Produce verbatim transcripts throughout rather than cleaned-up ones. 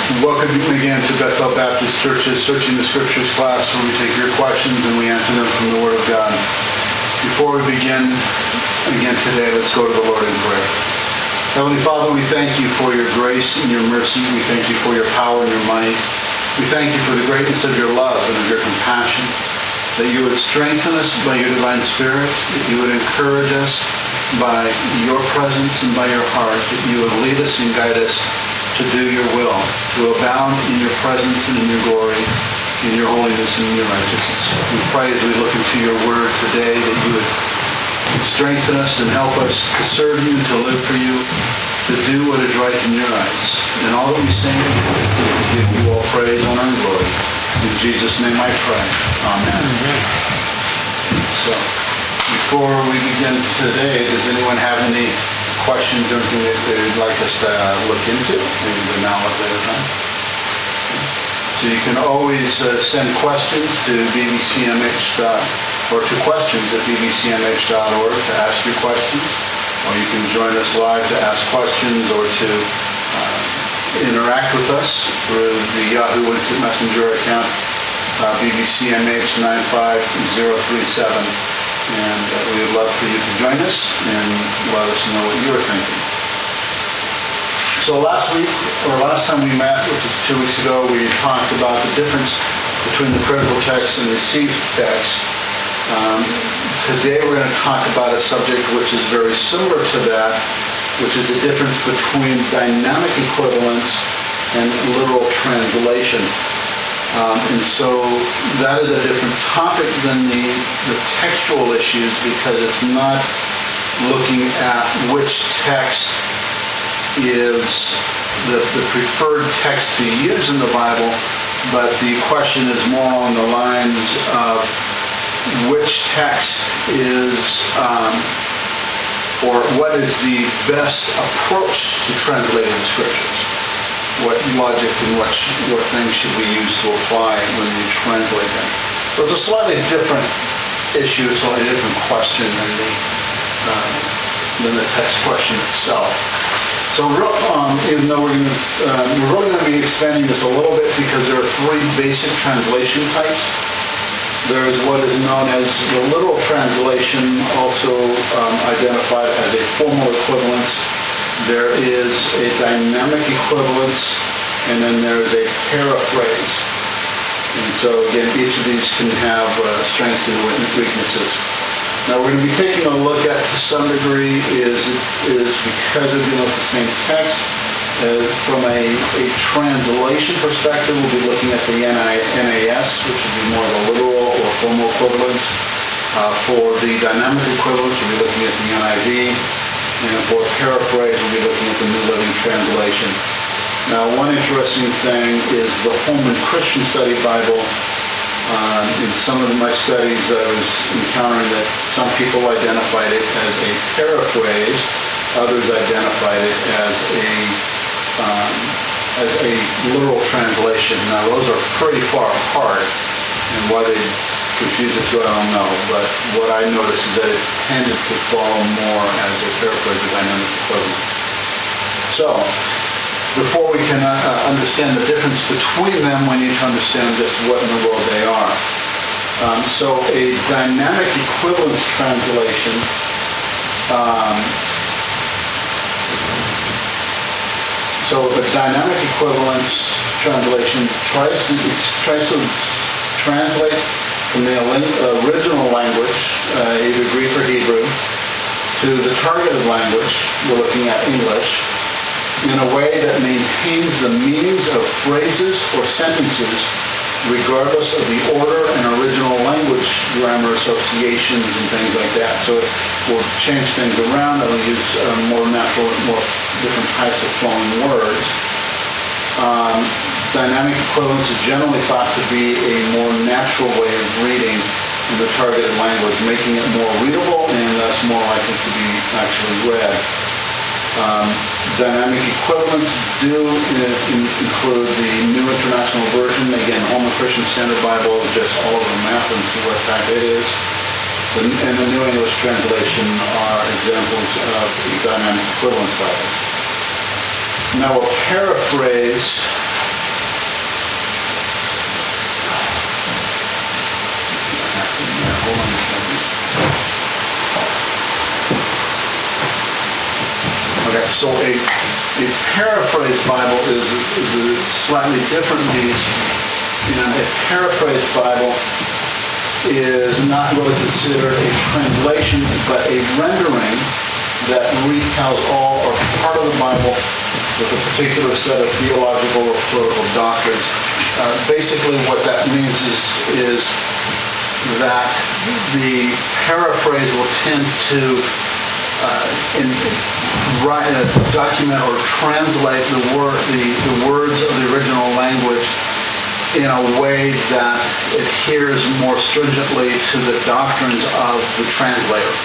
Welcome again to Bethel Baptist Church's Searching the Scriptures class, where we take your questions and we answer them from the Word of God. Before we begin again today, let's go to the Lord in prayer. Heavenly Father, we thank you for your grace and your mercy. We thank you for your power and your might. We thank you for the greatness of your love and of your compassion, that you would strengthen us by your divine Spirit, that you would encourage us by your presence and by your heart, that you would lead us and guide us to do your will, to abound in your presence and in your glory, in your holiness and in your righteousness. We pray as we look into your word today that you would strengthen us and help us to serve you, to live for you, to do what is right in your eyes. And all that we say, we give you all praise, honor, and glory. In Jesus' name I pray. Amen. Amen. So, before we begin today, does anyone have any questions or anything that they'd like us to look into? Maybe the now or later time. So you can always uh, send questions to b b c m h dot or to questions at b b c m h dot org to ask your questions, or you can join us live to ask questions or to uh, interact with us through the Yahoo Instant Messenger account, uh, b b c m h nine five zero three seven. And uh, we would love for you to join us and let us know what you're thinking. So last week, or last time we met, which was two weeks ago, we talked about the difference between the critical text and received text. Um, today we're going to talk about a subject which is very similar to that, which is the difference between dynamic equivalence and literal translation. Um, and so that is a different topic than the, the textual issues, because it's not looking at which text is the, the preferred text to use in the Bible, but the question is more along the lines of which text is, um, or what is the best approach to translating the Scriptures. What logic and what, what things should we use to apply when we translate them. So it's a slightly different issue, a slightly different question than the, uh, than the text question itself. So um, even though we're, gonna, uh, we're really going to be expanding this a little bit, because there are three basic translation types. There is what is known as the literal translation, also um, identified as a formal equivalence. There is a dynamic equivalence, and then there is a paraphrase. And so, again, each of these can have uh, strengths and weaknesses. Now, we're going to be taking a look at, to some degree, is is because we're dealing with the same text. Uh, from a, a translation perspective, we'll be looking at the N A S, which would be more of a literal or formal equivalence. Uh, for the dynamic equivalence, we'll be looking at the N I V. And for paraphrase, we'll be looking at the New Living Translation. Now, one interesting thing is the Holman Christian Study Bible. Uh, in some of my studies, I was encountering that some people identified it as a paraphrase, others identified it as a um, as a literal translation. Now, those are pretty far apart, and why they confuse it, I don't know, but what I noticed is that it tended to fall more as a paraphrase of dynamic equivalence. So, before we can uh, understand the difference between them, we need to understand just what in the world they are. Um, so, a dynamic equivalence translation um, so a dynamic equivalence translation tries to tries to translate from the original language, uh, either Greek or Hebrew, to the targeted language, we're looking at English, in a way that maintains the meanings of phrases or sentences regardless of the order and original language grammar associations and things like that. So it will change things around. It will use uh, more natural, more different types of flowing words. Um, Dynamic equivalence is generally thought to be a more natural way of reading in the targeted language, making it more readable and thus more likely to be actually read. Um, dynamic equivalents do in, include the New International Version. Again, Holman Christian Standard Bible is just all over the map and see what type it is. The, and the New English Translation are examples of dynamic equivalence Bibles. Now, a paraphrase so a, a paraphrase Bible is, is a slightly different beast. And a paraphrase Bible is not really considered a translation, but a rendering that retells all or part of the Bible with a particular set of theological or political doctrines. Uh, basically what that means is, is that the paraphrase will tend to uh, in, write, uh, document or translate the, word, the, the words of the original language in a way that adheres more stringently to the doctrines of the translator.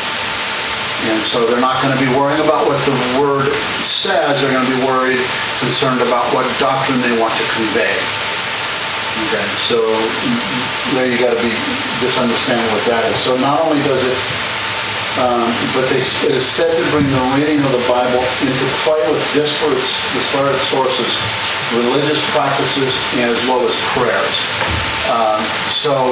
And so they're not going to be worrying about what the word says. They're going to be worried, concerned about what doctrine they want to convey. Okay, so there you got to be just understanding what that is. So not only does it, um, but they, it is said to bring the reading of the Bible into play with disparate, disparate sources, religious practices, as well as prayers. Um, so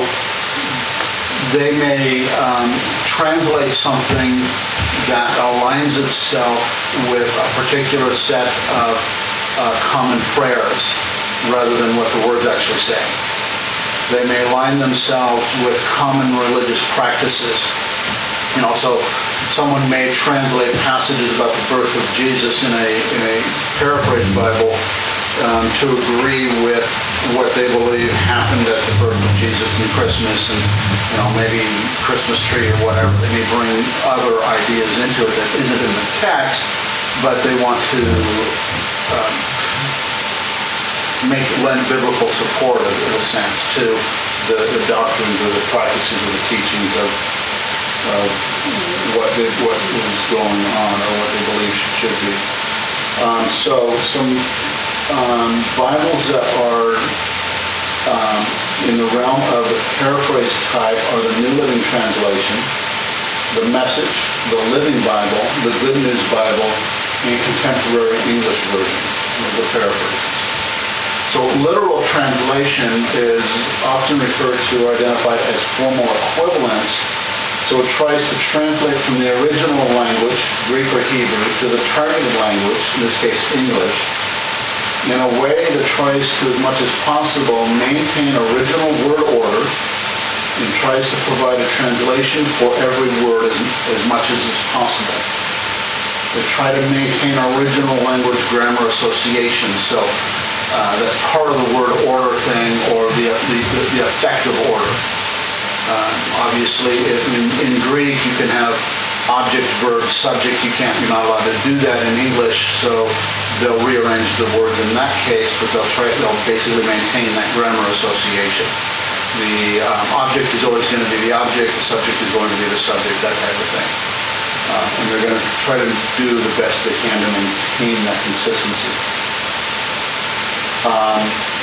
they may um, translate something that aligns itself with a particular set of uh, common prayers rather than what the words actually say. They may align themselves with common religious practices. You know, so someone may translate passages about the birth of Jesus in a, in a paraphrase Bible um, to agree with what they believe happened at the birth of Jesus and Christmas and, you know, maybe Christmas tree or whatever. They may bring other ideas into it that isn't in the text, but they want to um, make lend biblical support, in a sense, to the, the doctrines or the practices or the teachings of, of what they, what is going on or what they believe should be. Um, so some um, Bibles that are um, in the realm of the paraphrase type are the New Living Translation, the Message, the Living Bible, the Good News Bible, and Contemporary English Version of the paraphrase. So literal translation is often referred to or identified as formal equivalence. So it tries to translate from the original language, Greek or Hebrew, to the targeted language, in this case English, in a way that tries to, as much as possible, maintain original word order and tries to provide a translation for every word as, as much as is possible. They try to maintain original language grammar association. So uh, that's part of the word order thing, or the, the, the effective order. Uh, obviously, if in, in Greek you can have object, verb, subject. You can't, you're not allowed to do that in English, so they'll rearrange the words in that case, but they'll try, they'll basically maintain that grammar association. The um, object is always going to be the object, the subject is going to be the subject, that type of thing. Uh, and they're going to try to do the best they can to maintain that consistency. Um,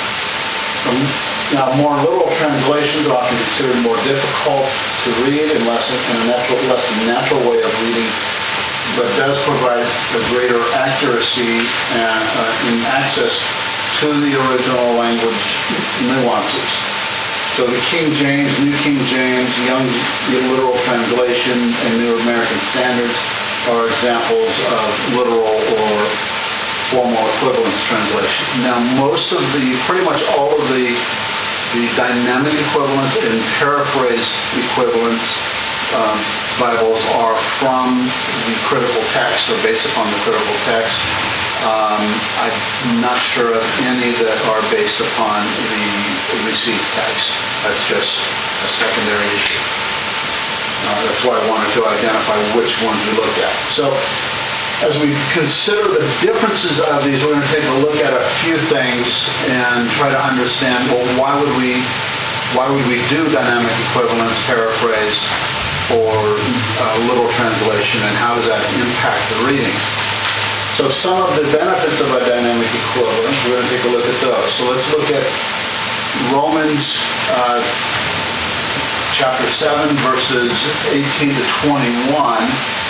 Now, more literal translations are often considered more difficult to read and less in a natural, less natural way of reading, but does provide a greater accuracy and uh, in access to the original language nuances. So the King James, New King James, Young Literal Translation, and New American Standards are examples of literal or formal equivalence translation. Now, most of the, pretty much all of the The dynamic equivalence and paraphrase equivalence um, Bibles are from the critical text, or based upon the critical text. Um, I'm not sure of any that are based upon the received text. That's just a secondary issue. Uh, that's why I wanted to identify which ones we look at. So, as we consider the differences of these, we're going to take a look at a few things and try to understand, well, why would we why would we do dynamic equivalence, paraphrase, or uh, literal translation, and how does that impact the reading? So some of the benefits of a dynamic equivalence, we're going to take a look at those. So let's look at Romans uh, chapter seven, verses eighteen to twenty-one.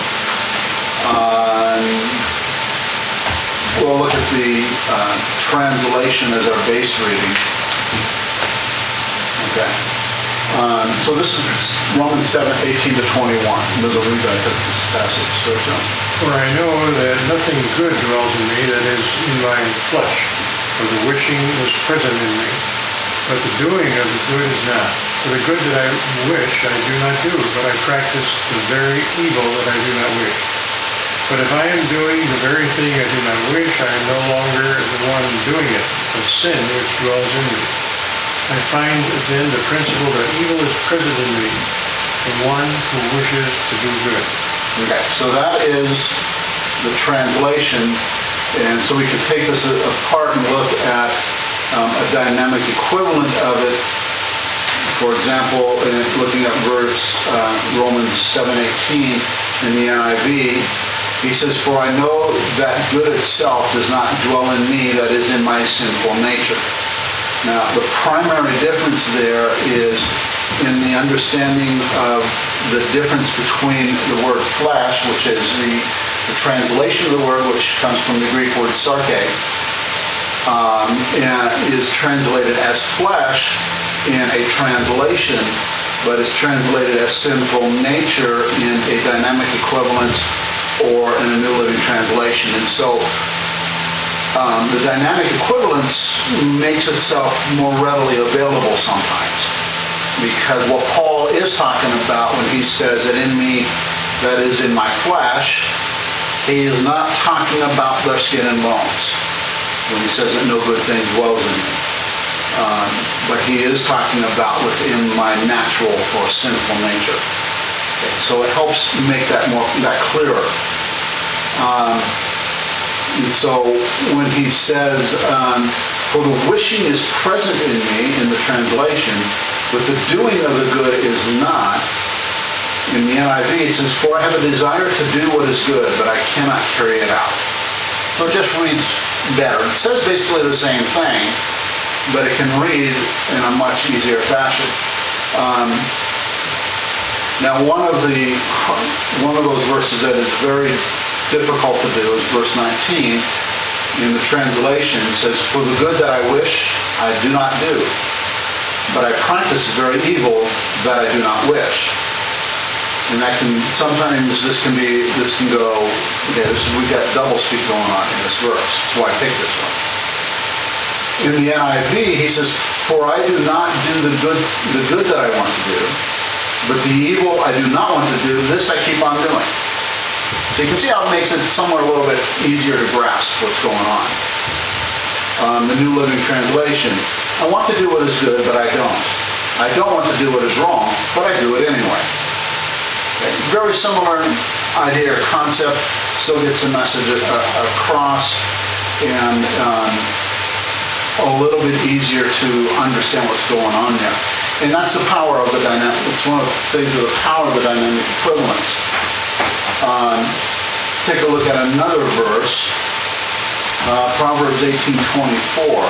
Uh, we'll look at the uh, translation as our base reading. Okay. Um, so this is Romans seven, eighteen to twenty-one. Those are read I took this passage. So, John. For I know that nothing good dwells in me, that is, in my flesh, for the wishing is present in me, but the doing of the good is not. For the good that I wish I do not do, but I practice the very evil that I do not wish. But if I am doing the very thing I do not wish, I am no longer the one doing it, but sin which dwells in me. I find then the principle that evil is present in me, the one who wishes to do good. Okay, so that is the translation, and so we could take this apart and look at um, a dynamic equivalent of it. For example, in looking at verse uh, Romans seven eighteen in the N I V, he says, "For I know that good itself does not dwell in me, that is in my sinful nature." Now, the primary difference there is in the understanding of the difference between the word flesh, which is the, the translation of the word, which comes from the Greek word sarke, um, and is translated as flesh in a translation, but is translated as sinful nature in a dynamic equivalence or in a New Living Translation. And so um, the dynamic equivalence makes itself more readily available sometimes. Because what Paul is talking about when he says that in me, that is in my flesh, he is not talking about their skin and bones when he says that no good thing dwells in me. Um, but he is talking about within my natural or sinful nature. Okay, so it helps make that more that clearer. Um, and so when he says, um, "For the wishing is present in me," in the translation, but the doing of the good is not. In the N I V, it says, "For I have a desire to do what is good, but I cannot carry it out." So it just reads better. It says basically the same thing, but it can read in a much easier fashion. Um, now, one of the one of those verses that is very difficult to do is verse nineteen. In the translation, it says, "For the good that I wish, I do not do, but I practice the very evil that I do not wish." And that can sometimes this can be this can go. Okay, this, we got double speak going on in this verse. That's why I picked this one. In the N I V, he says, "For I do not do the good the good that I want to do, but the evil I do not want to do, this I keep on doing." So you can see how it makes it somewhat a little bit easier to grasp what's going on. Um, the New Living Translation, "I want to do what is good, but I don't. I don't want to do what is wrong, but I do it anyway." Okay. Very similar idea or concept, still gets the message across, and um, a little bit easier to understand what's going on there. And that's the power of the dynamic. It's one of the things of the power of the dynamic equivalence. Um, take a look at another verse, uh, Proverbs eighteen twenty-four.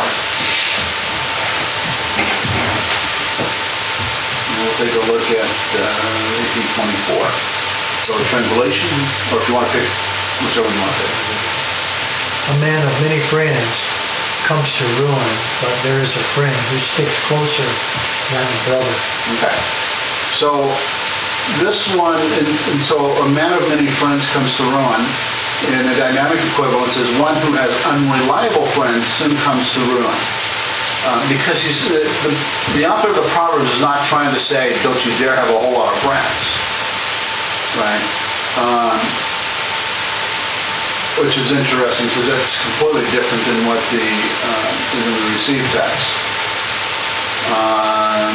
We'll take a look at uh, eighteen twenty-four. So the translation, or if you want to pick whichever you want to pick. "A man of many friends comes to ruin, but there is a friend who sticks closer than a brother." Okay. So this one, and, and so a man of many friends comes to ruin. In the dynamic equivalence is one who has unreliable friends soon comes to ruin. Uh, because he's, the, the, the author of the Proverbs is not trying to say, don't you dare have a whole lot of friends. Right? Um, which is interesting because that's completely different than what the uh, is in the received text. Um,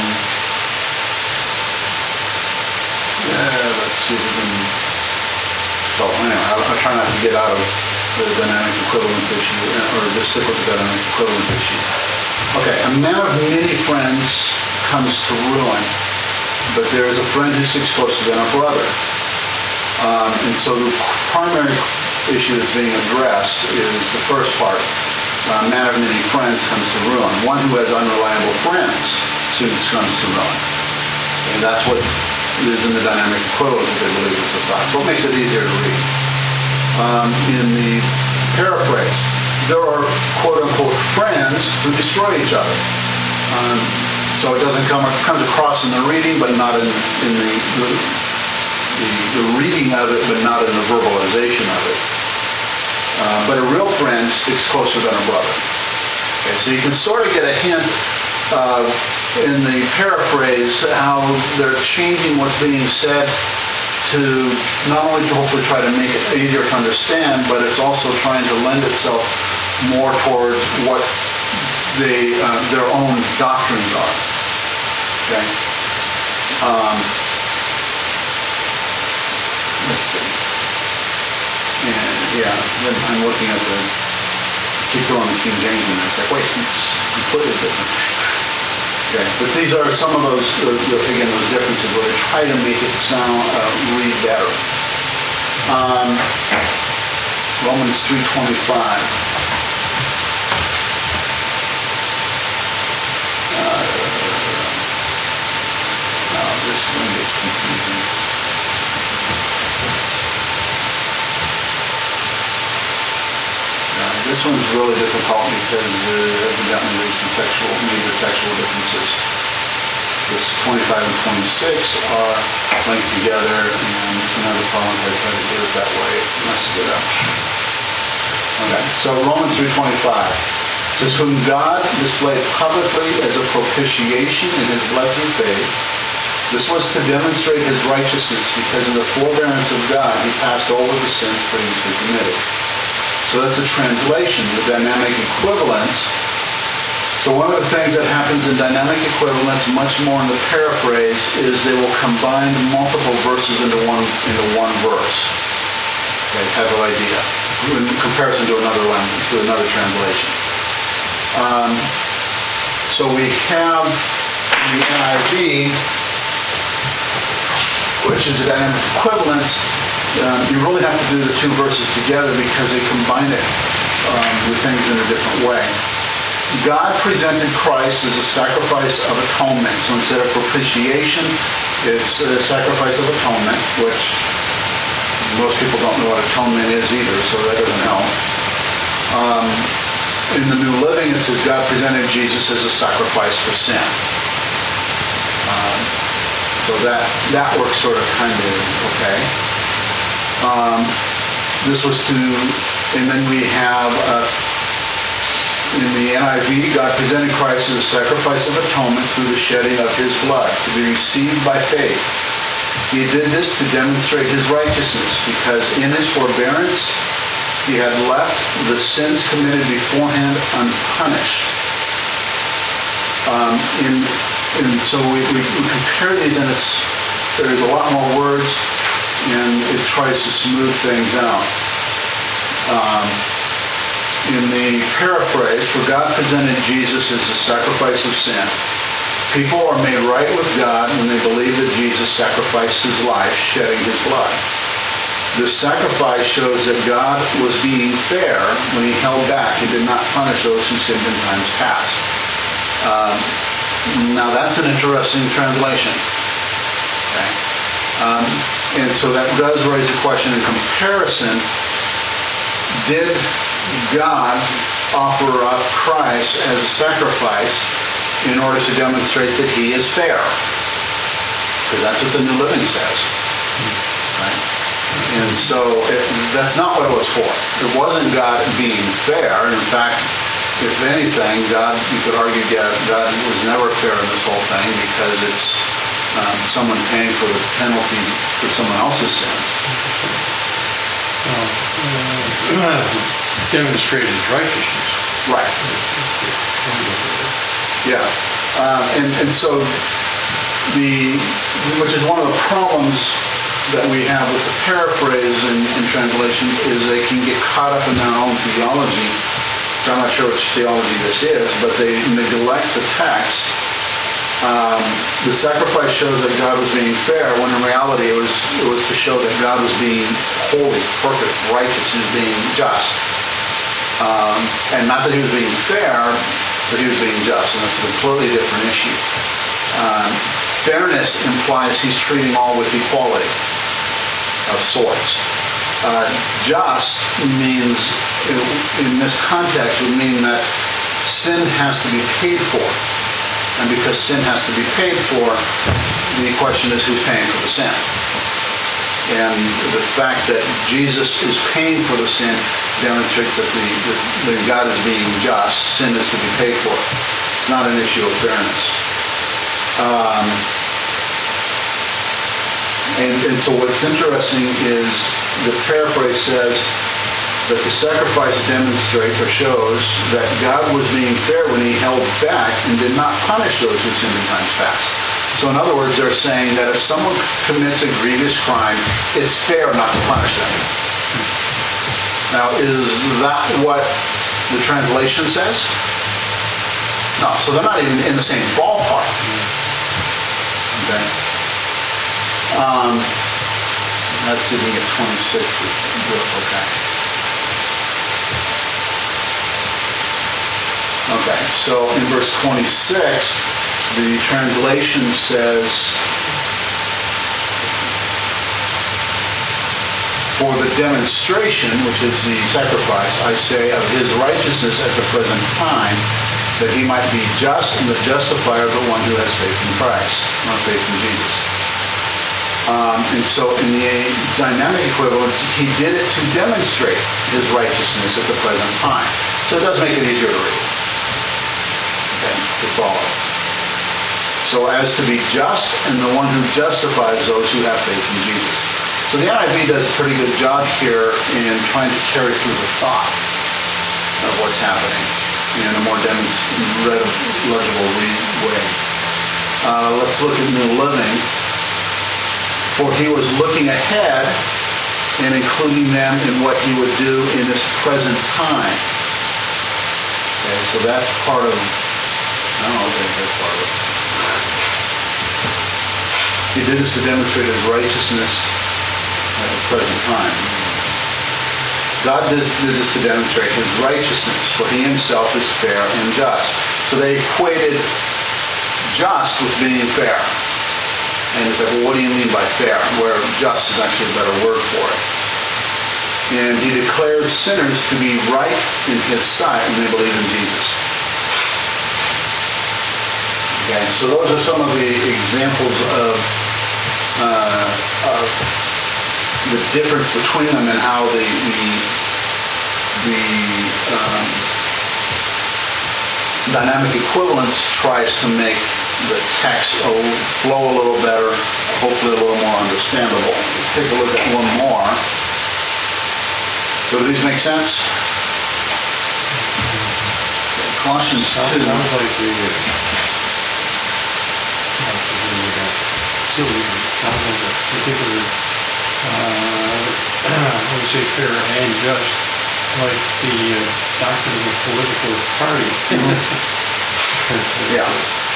yeah, let's see if we can. So anyway, I'll, I'll try not to get out of the dynamic equivalence issue, or just stick with the dynamic equivalence issue. Okay, a man of many friends comes to ruin, but there is a friend who sticks closer than a brother. Um, and so the primary issue that's being addressed is the first part. A man of many friends comes to ruin. One who has unreliable friends soon comes to ruin. And that's what is in the dynamic equivalence, I believe is the thought. So it makes it easier to read. Um, in the paraphrase, there are quote-unquote friends who destroy each other. Um, so it doesn't come it comes across in the reading, but not in, in the, the the, the reading of it, but not in the verbalization of it. Uh, but a real friend sticks closer than a brother. Okay, so you can sort of get a hint of, in the paraphrase, how they're changing what's being said to not only to hopefully try to make it easier to understand, but it's also trying to lend itself more towards what they, uh, their own doctrines are. Okay. Um, let's see. And yeah, then I'm looking at the, keep throwing the King James in there. It's like, wait, it's completely different. Okay, but these are some of those, uh, again, those differences where they try to make it sound, uh, read better. Um, Romans three twenty-five. Uh, oh, this one gets confusing. Uh, this one's really difficult because uh, evidently there's some textual, major textual differences. This twenty-five and twenty-six are linked together, and another problem if I try to do it that way, it messes it up. Okay, so Romans three twenty-five says, whom God displayed publicly as a propitiation in his blood through faith. This was to demonstrate his righteousness, because in the forbearance of God he passed over the sins previously committed. So that's a translation, the dynamic equivalence. So one of the things that happens in dynamic equivalence, much more in the paraphrase, is they will combine multiple verses into one into one verse. Okay, type of idea, in comparison to another language, to another translation. Um, so we have the N I V, which is a dynamic equivalence. Um, you really have to do the two verses together because they combine it um, with things in a different way. God presented Christ as a sacrifice of atonement. So instead of propitiation, it's a sacrifice of atonement, which most people don't know what atonement is either, so that doesn't help. Um, in the New Living, it says God presented Jesus as a sacrifice for sin. Um, so that, that works sort of kind of okay. Um, this was to, and then we have, uh, in the N I V, God presented Christ as a sacrifice of atonement through the shedding of his blood, to be received by faith. He did this to demonstrate his righteousness, because in his forbearance, he had left the sins committed beforehand unpunished. Um, in, and so we, we, we compare these, and it's, there's a lot more words, and it tries to smooth things out. Um, in the paraphrase, for God presented Jesus as a sacrifice of sin. People are made right with God when they believe that Jesus sacrificed his life, shedding his blood. This sacrifice shows that God was being fair when he held back. He did not punish those who sinned in times past. Um, now that's an interesting translation. Okay. Um, and so that does raise the question in comparison, did God offer up Christ as a sacrifice in order to demonstrate that he is fair? Because that's what the New Living says. Right? And so it, that's not what it was for. It wasn't God being fair. In fact, if anything, God, you could argue God, God was never fair in this whole thing, because it's um, someone paying for the penalty for someone else's sins. Uh, uh, demonstrated righteousness. Right. Yeah. Uh, and, and so the, which is one of the problems that we have with the paraphrase in, in translations, is they can get caught up in their own theology. So I'm not sure which theology this is, but they neglect the text. Um, the sacrifice shows that God was being fair, when in reality it was it was to show that God was being holy, perfect, righteous, and being just. Um, and not that he was being fair, but he was being just, and that's a completely different issue. Um, fairness implies he's treating all with equality of sorts. Uh, just means, in, in this context, would mean that sin has to be paid for. And because sin has to be paid for, the question is who's paying for the sin. And the fact that Jesus is paying for the sin demonstrates that, the, that God is being just. Sin is to be paid for. It's not an issue of fairness. Um, and, and so what's interesting is the paraphrase says that the sacrifice demonstrates or shows that God was being fair when he held back and did not punish those who sinned in times past. So in other words, they're saying that if someone commits a grievous crime, it's fair not to punish them. Now, is that what the translation says? No, so they're not even in the same ballpark. Okay. Um, let's see if we get twenty-six. Okay. Okay, so in verse twenty-six, the translation says, for the demonstration, which is the sacrifice, I say, of his righteousness at the present time, that he might be just and the justifier of the one who has faith in Christ, not faith in Jesus. Um, and so in the dynamic equivalence, he did it to demonstrate his righteousness at the present time. So it does make it easier to read. Okay, to follow. So as to be just and the one who justifies those who have faith in Jesus. So the N I V does a pretty good job here in trying to carry through the thought of what's happening in a more legible way. Uh, let's look at New Living. For he was looking ahead and including them in what he would do in this present time. Okay, so that's part of, I don't know if that's part of it. He did this to demonstrate his righteousness at the present time. God did, did this to demonstrate his righteousness, for he himself is fair and just. So they equated just with being fair. And it's like, well, what do you mean by fair? Where just is actually a better word for it. And he declared sinners to be right in his sight when they believe in Jesus. Okay, so those are some of the examples of, uh, of the difference between them and how the the, the um, dynamic equivalence tries to make the text flow a little better, hopefully a little more understandable. Let's take a look at one more. So do these make sense? Colossians two. Sounds like the sounds like a particular, uh, I would say fair and just, like the uh, doctrine of a political party. Yeah.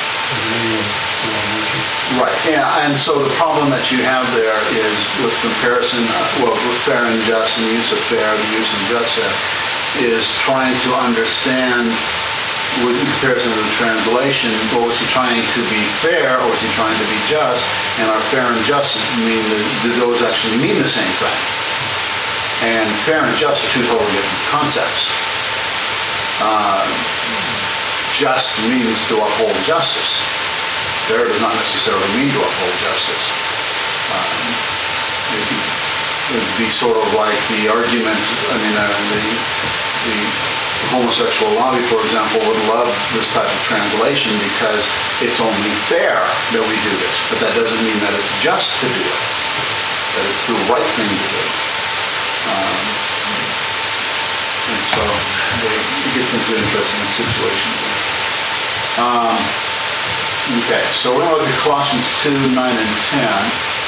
Right, yeah, and so the problem that you have there is with comparison, well, with fair and just, and the use of fair, the use of just there, is trying to understand, with comparison to the translation, well, was he trying to be fair, or was he trying to be just? And are fair and just mean, do those actually mean the same thing? And fair and just are two totally different concepts. Uh, just means to uphold justice. Fair does not necessarily mean to uphold justice. Um, it would be sort of like the argument, I mean, uh, the, the homosexual lobby, for example, would love this type of translation because it's only fair that we do this. But that doesn't mean that it's just to do it, that it's the right thing to do. Um, and so it gets into interesting situations. Um, okay, so we're going to look at Colossians two, nine, and ten.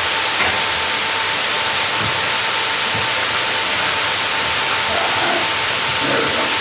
There we go.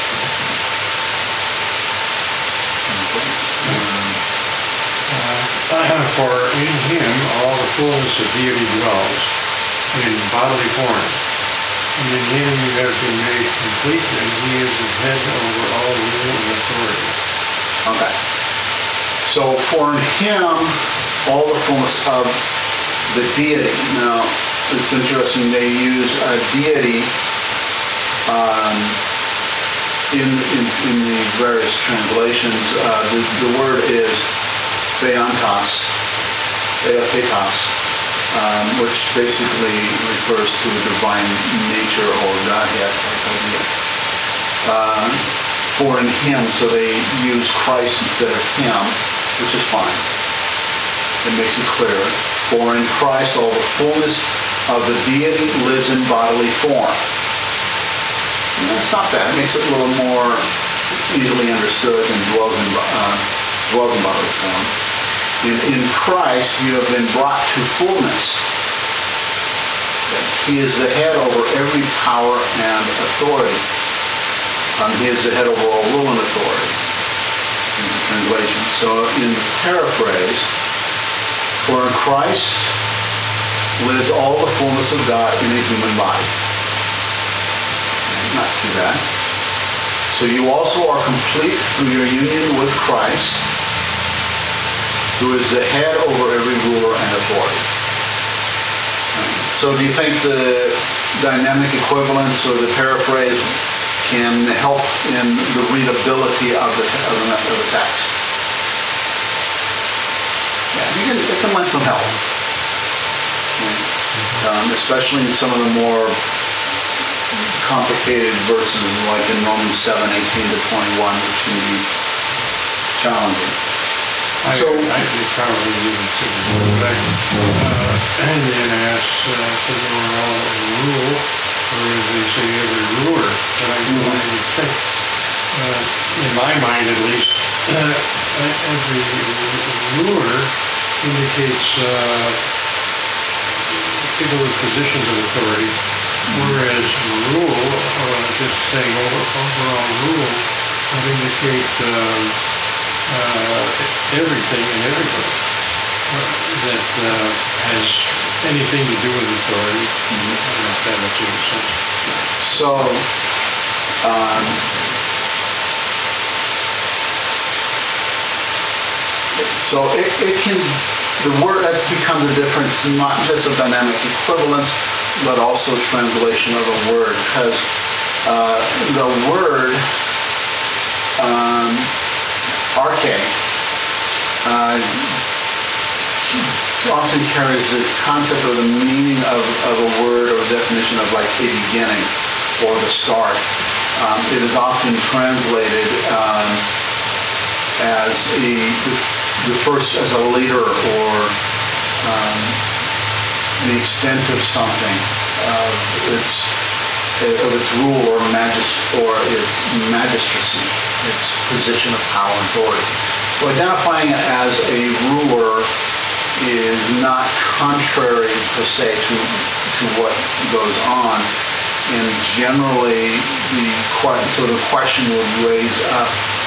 Uh, for in him all the fullness of deity dwells in bodily form. And in him you have been made complete, and he is the head over all rule and authority. Okay. So for in him all the fullness of the deity. Now, it's interesting, they use a deity um, in, in, in the various translations. Uh, the, the word is theantos, theothetos, um, which basically refers to a divine nature or Godhead type idea. Uh, for in him, so they use Christ instead of him, which is fine. It makes it clear. For in Christ all the fullness of the deity lives in bodily form. And that's not bad. It makes it a little more easily understood and dwells in, uh, dwells in bodily form. In, in Christ you have been brought to fullness. He is the head over every power and authority. Um, he is the head over all rule and authority. In the translation. So in paraphrase, for in Christ lives all the fullness of God in a human body. Not too bad. So you also are complete through your union with Christ, who is the head over every ruler and authority. So do you think the dynamic equivalence or the paraphrase can help in the readability of the, of the, of the text? Yeah, you can, it can lend some help. Um, especially in some of the more complicated verses like in Romans seven, eighteen to twenty-one, which can be challenging. I, So, I think probably even to go back uh, and then ask uh, to go around a rule, or as they say, every ruler. But I, mm-hmm. I would think, uh, in my mind at least, uh, every ruler indicates uh, people with positions of authority, whereas rule, or just saying over, overall rule, would indicate um, uh, everything and everybody uh, that uh, has anything to do with authority. Mm-hmm. I don't know if that makes any sense. So, um, so it, it can, the word, that becomes a difference, not just of dynamic equivalence, but also translation of a word, because uh, the word um, arche uh, often carries the concept or the meaning of, of a word or definition of like a beginning or the start. Um, it is often translated um, as a the first as a leader or um, the extent of something, of its of its rule or magist or its magistracy, its position of power and authority. So identifying it as a ruler is not contrary per se to to what goes on. And generally, the so the question would raise up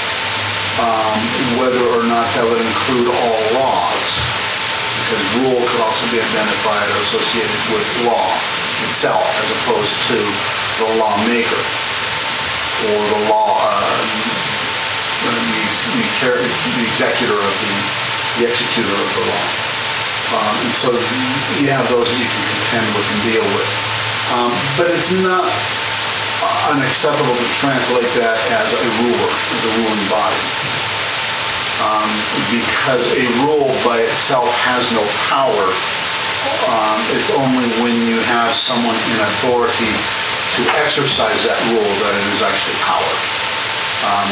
um, whether or not that would include all laws, because rule could also be identified or associated with law itself, as opposed to the lawmaker or the law, uh, the, the, the executor of the, the executor of the law. Um, and so you have those that you can contend with and deal with. Um, but it's not unacceptable to translate that as a ruler, as a ruling body. Um, because a rule by itself has no power. Um, it's only when you have someone in authority to exercise that rule that it is actually power. Um,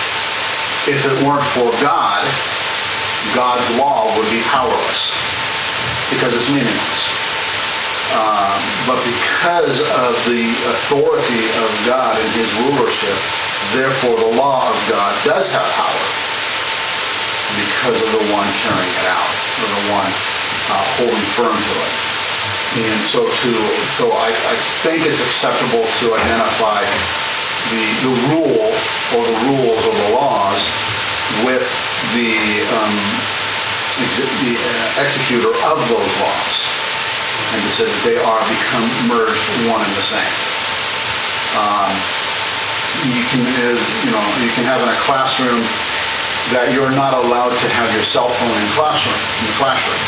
if it weren't for God, God's law would be powerless because it's meaningless. Um, but because of the authority of God and his rulership, therefore the law of God does have power because of the one carrying it out, or the one uh, holding firm to it. And so to, so I, I think it's acceptable to identify the, the rule or the rules or the laws with the, um, the uh, executor of those laws, and to say that they are become merged one and the same. Um, you can, uh, you know, you can have in a classroom that you're not allowed to have your cell phone in classroom in the classroom,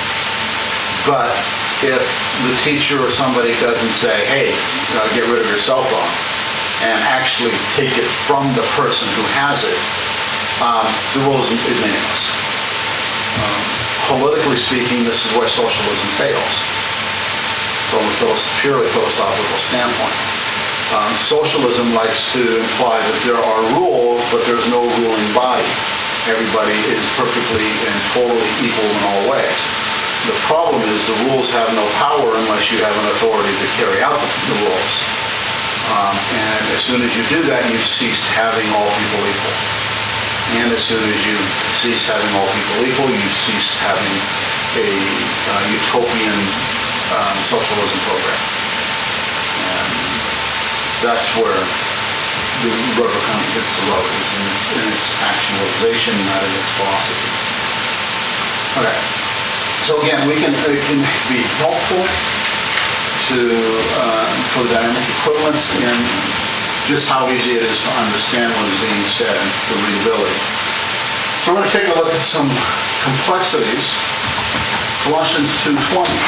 but if the teacher or somebody doesn't say, "Hey, uh, get rid of your cell phone," and actually take it from the person who has it, um, the rule is, is meaningless. Um, politically speaking, this is where socialism fails. From a philo- purely philosophical standpoint. Um, socialism likes to imply that there are rules, but there's no ruling body. Everybody is perfectly and totally equal in all ways. The problem is the rules have no power unless you have an authority to carry out the, the rules. Um, and as soon as you do that, you've ceased having all people equal. And as soon as you cease having all people equal, you cease having a uh, utopian um, socialism program. And that's where the rubber comes hits the road, is in its, in its actualization, not in its philosophy. Okay. So again, we can it can be helpful to uh, for the dynamic equivalence in just how easy it is to understand what is being said and the readability. So we're going to take a look at some complexities. Colossians two twenty.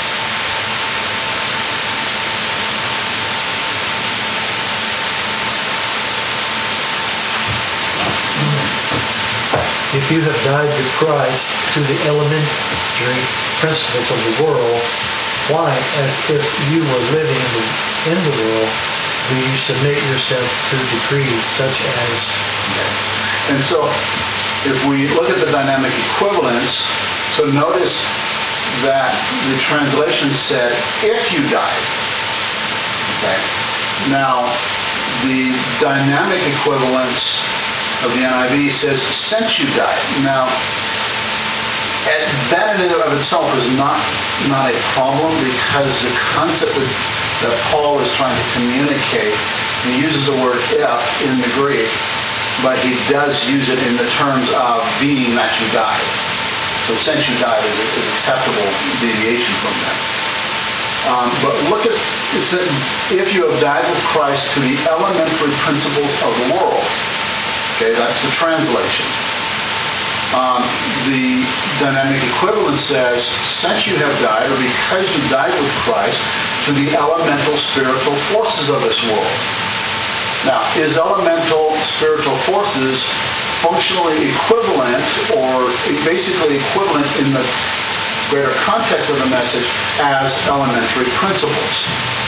If you have died with Christ to the elementary principles of the world, why, as if you were living in the, in the world, do you submit yourself to decrees such as... And so, if we look at the dynamic equivalence, so notice that the translation said, if you died. Okay. Now, the dynamic equivalence of the N I V says, since you died. Now, that in and of itself is not, not a problem, because the concept that, that Paul is trying to communicate, he uses the word if in the Greek, but he does use it in the terms of being that you died. So since you died is an acceptable deviation from that. Um, but look at, it said, if you have died with Christ to the elementary principles of the world. Okay, that's the translation. Um, the dynamic equivalence says, since you have died, or because you died with Christ, to the elemental spiritual forces of this world. Now, is elemental spiritual forces functionally equivalent, or basically equivalent in the greater context of the message, as elementary principles?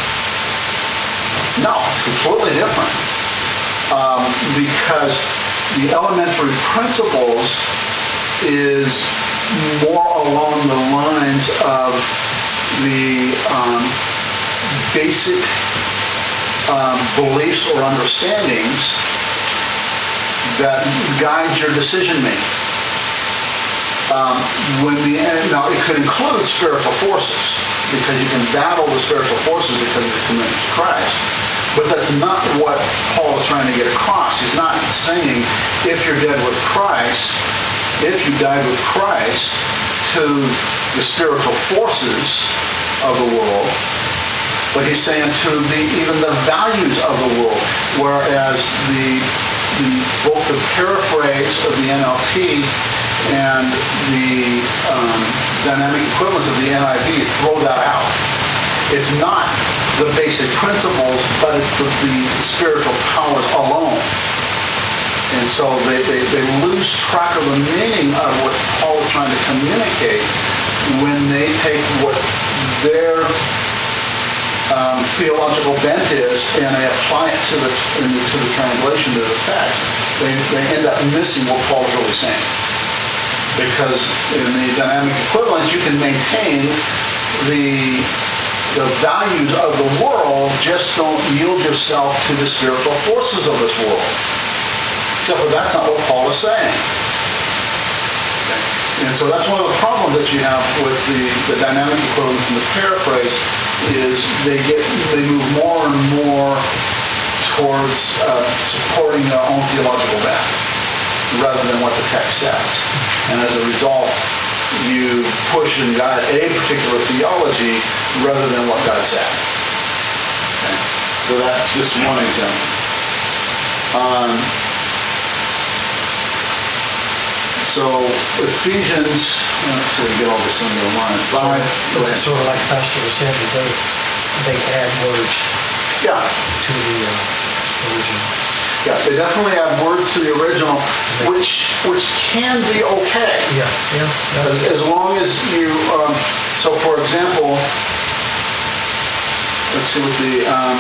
No, completely different. Um, because the elementary principles is more along the lines of the um, basic um, beliefs or understandings that guide your decision making. Um, when the now it could include spiritual forces, because you can battle the spiritual forces because of the commitment to Christ. But that's not what Paul is trying to get across. He's not saying, if you're dead with Christ, if you died with Christ to the spiritual forces of the world, but he's saying to the even the values of the world. Whereas the, the both the paraphrase of the N L T and the um, dynamic equivalence of the N I V throw that out. It's not the basic principles, but it's the, the spiritual powers alone. And so they, they, they lose track of the meaning of what Paul is trying to communicate when they take what their um, theological bent is and they apply it to the, in the to the translation, to the text. They, they end up missing what Paul's really saying. Because in the dynamic equivalence, you can maintain the the values of the world, just don't yield yourself to the spiritual forces of this world. Except for that's not what Paul is saying. And so that's one of the problems that you have with the, the dynamic equivalence and the paraphrase is they get they move more and more towards uh, supporting their own theological bent rather than what the text says. And as a result, you push and guide a particular theology rather than what God said. Okay? So that's just one example. Um, so Ephesians, let's see, get all this under line five. So it's sort of like Pastor was saying that they, they add words Yeah. to the uh, original. Yeah, they definitely add words to the original, which which can be okay. Yeah, yeah. As, as long as you, um, so for example, let's see what the, um,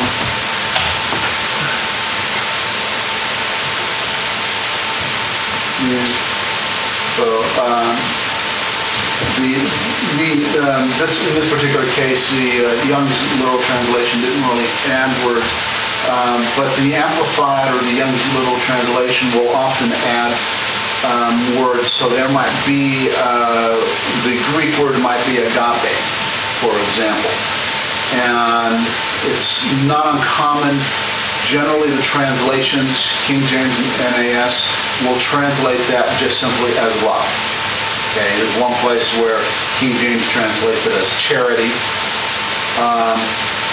yeah, so, um, the, the, um, this, in this particular case, the uh, Young's Literal Translation didn't really add words. Um, but the Amplified or the Young's Literal Translation will often add um, words. So there might be, uh, the Greek word might be agape, for example. And it's not uncommon. Generally the translations, King James and N A S, will translate that just simply as love. Okay, there's one place where King James translates it as charity. Um,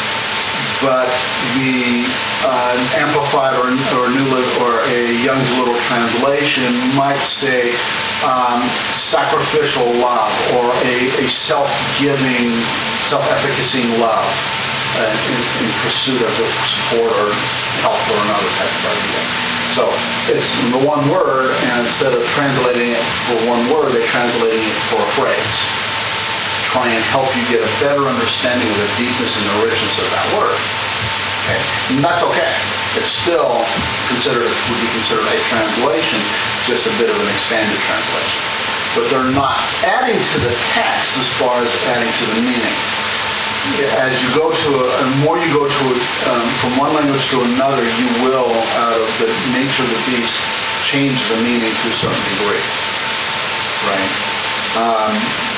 but the uh, Amplified or, or New or a Young's Literal Translation might say um, sacrificial love or a, a self-giving, self-efficacying love uh, in, in pursuit of the support or help or another type of idea. So it's the one word, and instead of translating it for one word, they're translating it for a phrase. Try and help you get a better understanding of the deepness and the richness of that word. Okay? And that's okay. It's still considered, would be considered a translation, just a bit of an expanded translation. But they're not adding to the text as far as adding to the meaning. As you go to, a, the more you go to a, um, from one language to another, you will, out of the nature of the beast, change the meaning to a certain degree. Right? Um,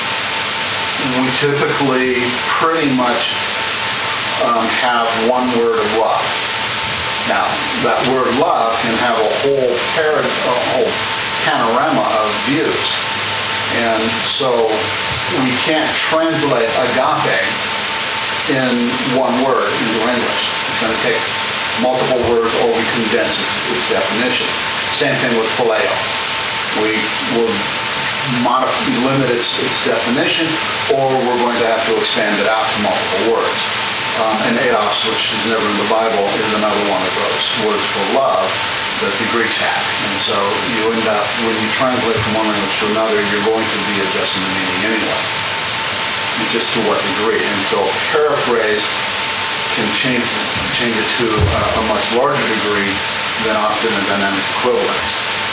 we typically pretty much um, have one word of love. Now, that word love can have a whole, par- a whole panorama of views. And so we can't translate agape in one word into English. It's going to take multiple words, or we condense its, its definition. Same thing with phileo. We will modify, limit its, its definition, or we're going to have to expand it out to multiple words. Um, and eros, which is never in the Bible, is another one of those words for love that the Greeks have. And so you end up, when you translate from one language to another, you're going to be adjusting the meaning anyway. Just to what degree. And so paraphrase can change change it to a, a much larger degree than often a dynamic equivalence.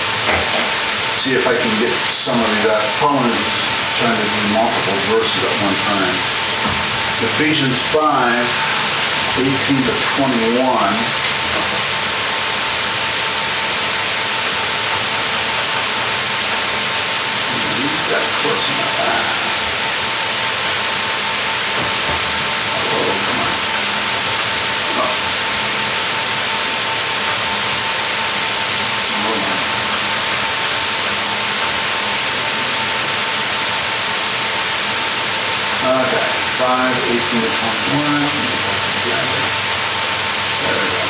See if I can get some of that. Problem is trying to do multiple verses at one time. Ephesians five, eighteen to twenty-one. Got close enough. Okay, five, eighteen to twenty-one. There we go.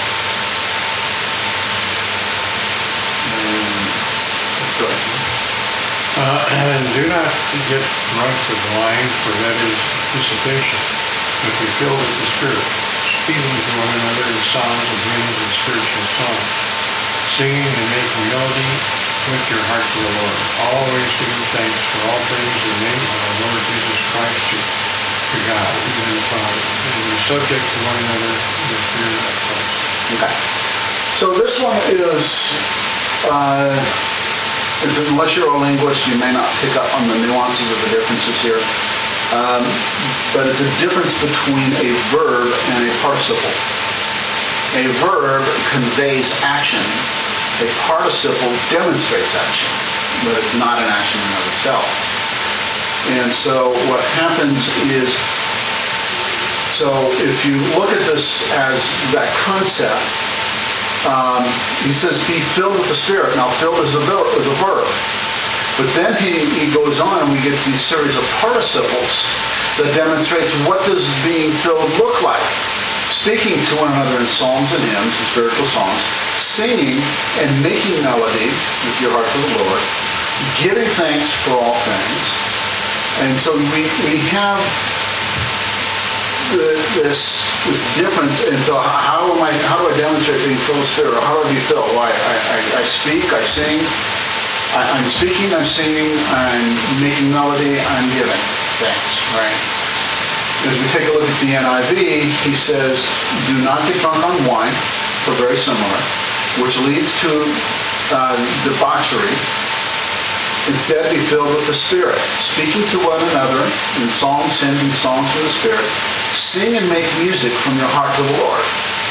And, go ahead. Uh, and do not get drunk with wine, for that is dissipation, but be filled with the Spirit, speaking to one another in psalms and hymns and spiritual songs, singing and making melody with your heart to the Lord, always giving thanks for all things in the name of our Lord Jesus Christ to, to God, even the Father, and be subject to one another in the fear of Christ. Okay. So this one is, uh, unless you're a linguist, you may not pick up on the nuances of the differences here. Um, but it's a difference between a verb and a participle. A verb conveys action. A participle demonstrates action, but it's not an action in and of itself. And so what happens is, so if you look at this as that concept, um, he says, be filled with the Spirit. Now, filled is a, is a verb. But then he, he goes on and we get these series of participles that demonstrates what does being filled look like. Speaking to one another in psalms and hymns and spiritual songs, singing and making melody with your heart to the Lord, giving thanks for all things. And so we, we have the- this this difference, and so how am I? How do I demonstrate being filled with Spirit? Or how do I be filled? Why? I, I, I speak, I sing. I, I'm speaking, I'm singing, I'm making melody, I'm giving thanks. Right. As we take a look at the N I V, he says, "Do not get drunk on wine," or very similar, which leads to uh, debauchery. Instead, be filled with the Spirit, speaking to one another in psalms, hymns, and songs from the Spirit. Sing and make music from your heart to the Lord.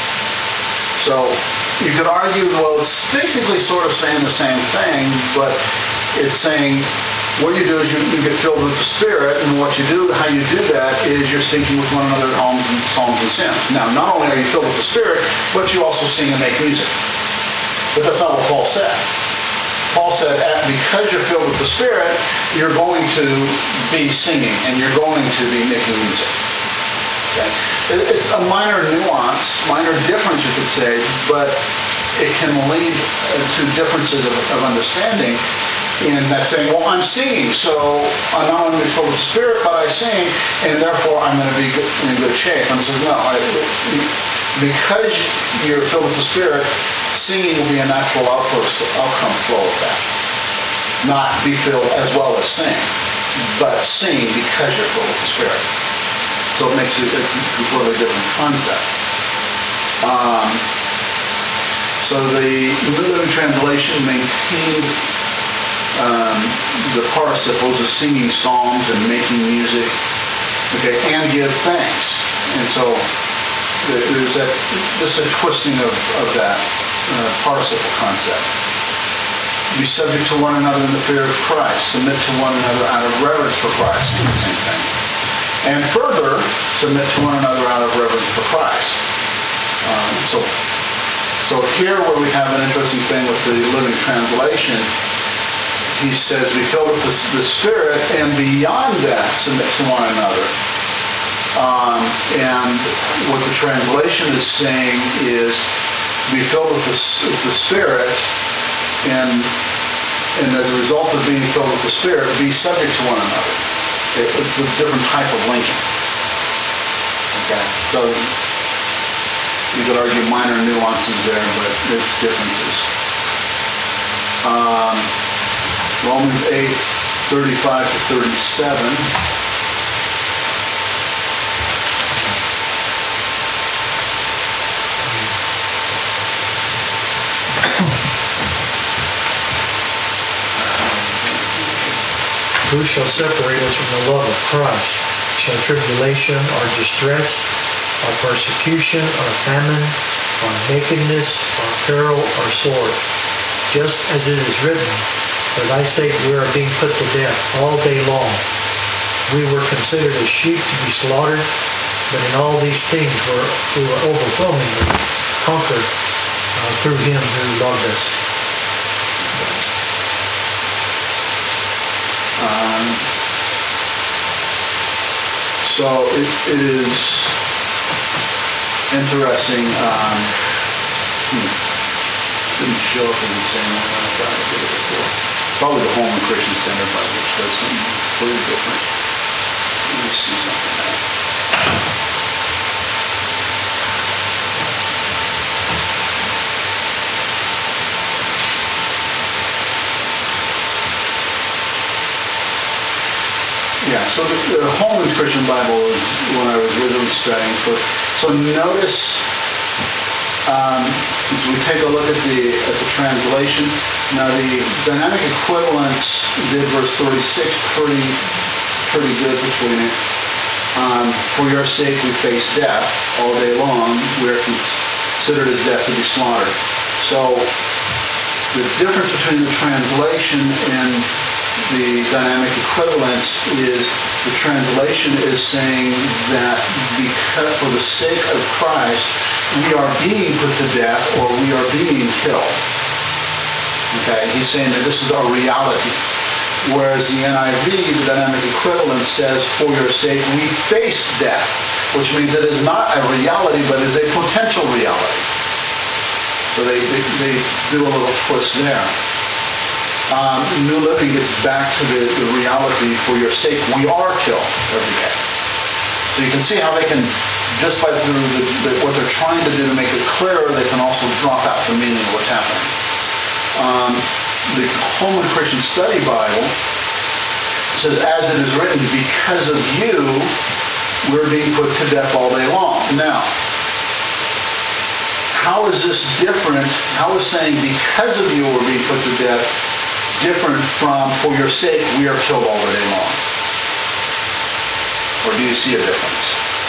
So you could argue, well, it's basically sort of saying the same thing, but it's saying what you do is you, you get filled with the Spirit, and what you do, how you do that is you're speaking with one another in hymns and psalms and hymns. Now, not only are you filled with the Spirit, but you also sing and make music. But that's not what Paul said. Paul said, because you're filled with the Spirit, you're going to be singing and you're going to be making music. Okay? It's a minor nuance, minor difference, you could say, but it can lead to differences of, of understanding in that saying, well, I'm singing, so I'm not only filled with the Spirit, but I sing, and therefore I'm going to be good, in good shape. And he says, no, I, because you're filled with the Spirit, singing will be a natural outburst, outcome flow of that. Not be filled as well as sing, but sing because you're filled with the Spirit. So it makes it a completely different concept. Um, so the New Living Translation maintained um, the participles of singing songs and making music, okay, and give thanks. And so there's that, just a twisting of, of that uh, participle concept. Be subject to one another in the fear of Christ. Submit to one another out of reverence for Christ. The same thing. And further, submit to one another out of reverence for Christ. Um, so, so here where we have an interesting thing with the Living Translation, he says, be filled with the, the Spirit, and beyond that, submit to one another. Um, and what the translation is saying is, be filled with the, with the Spirit, and and as a result of being filled with the Spirit, be subject to one another. Okay? It's a different type of linking. Okay, so you could argue minor nuances there, but there's differences. Um, Romans eight, thirty-five to thirty-seven. Who shall separate us from the love of Christ? Shall tribulation or distress, or persecution, or famine, or nakedness, or peril, or sword? Just as it is written, for thy sake we are being put to death all day long. We were considered as sheep to be slaughtered, but in all these things we're, we were overwhelmingly conquered uh, through him who loved us. Um, so it, it is interesting. Um, hmm, didn't show up in the same way I thought it did before. Probably the Holman Christian Standard Bible shows something completely different. Let me see something now. Yeah, so the, the Holman Christian Bible is when I was really studying for. So notice, um, as we take a look at the at the translation, now the dynamic equivalence did verse thirty-six pretty pretty good between it. Um, for your sake we face death all day long. We are considered as death to be slaughtered. So the difference between the translation and the dynamic equivalence is the translation is saying that because for the sake of Christ, we are being put to death or we are being killed. Okay, he's saying that this is our reality. Whereas the N I V, the dynamic equivalence, says, for your sake, we face death, which means it is not a reality, but is a potential reality. So they, they, they do a little twist there. Um, New Living gets back to the, the reality, for your sake, we are killed every day. So So you can see how they can, just by through the, the, what they're trying to do to make it clearer, they can also drop out the meaning of what's happening. Um, the Holman Christian Study Bible says, as it is written, because of you, we're being put to death all day long. Now, how is this different? How is saying because of you we're being put to death different from for your sake we are killed all the day long? Or do you see a difference?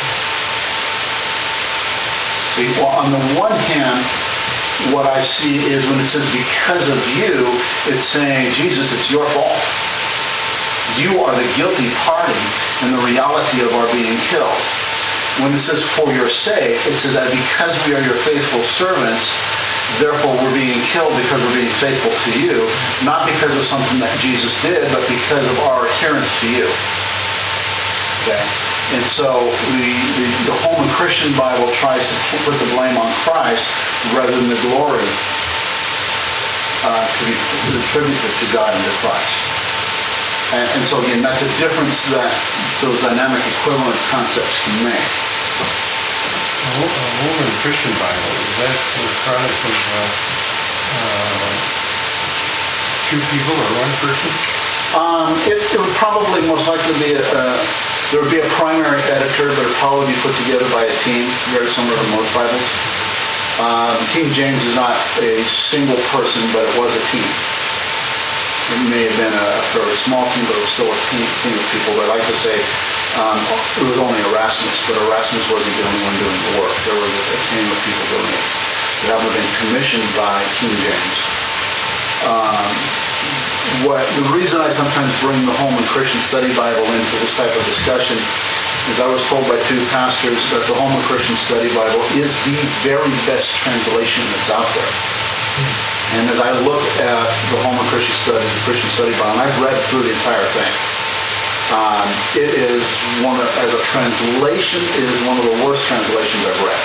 See, well, on the one hand, what I see is when it says because of you, it's saying, Jesus, it's your fault. You are the guilty party in the reality of our being killed. When it says for your sake, it says that because we are your faithful servants, therefore we're being killed because we're being faithful to you, not because of something that Jesus did, but because of our adherence to you. Okay? And so the, the, the Holman Christian Bible tries to put the blame on Christ rather than the glory uh, to be attributed to God and to Christ. And, and so again, that's a difference that those dynamic equivalent concepts can make. A Holman Christian Bible, is that a product of uh, uh, two people or one person? Um, it, it would probably most likely be a, uh, there would be a primary editor, but it would probably be put together by a team, very similar to most Bibles. Um, King James is not a single person, but it was a team. It may have been a, a fairly small team, but it was still a team, team of people. But I like to say um, it was only Erasmus, but Erasmus wasn't the only one doing the work. There was a, a team of people doing it. That would have been commissioned by King James. Um, what the reason I sometimes bring the Holman Christian Study Bible into this type of discussion is I was told by two pastors that the Holman Christian Study Bible is the very best translation that's out there. And as I look at the Holman Christian Study, the Christian Study Bible, and I've read through the entire thing, um, it is one of, as a translation, it is one of the worst translations I've read,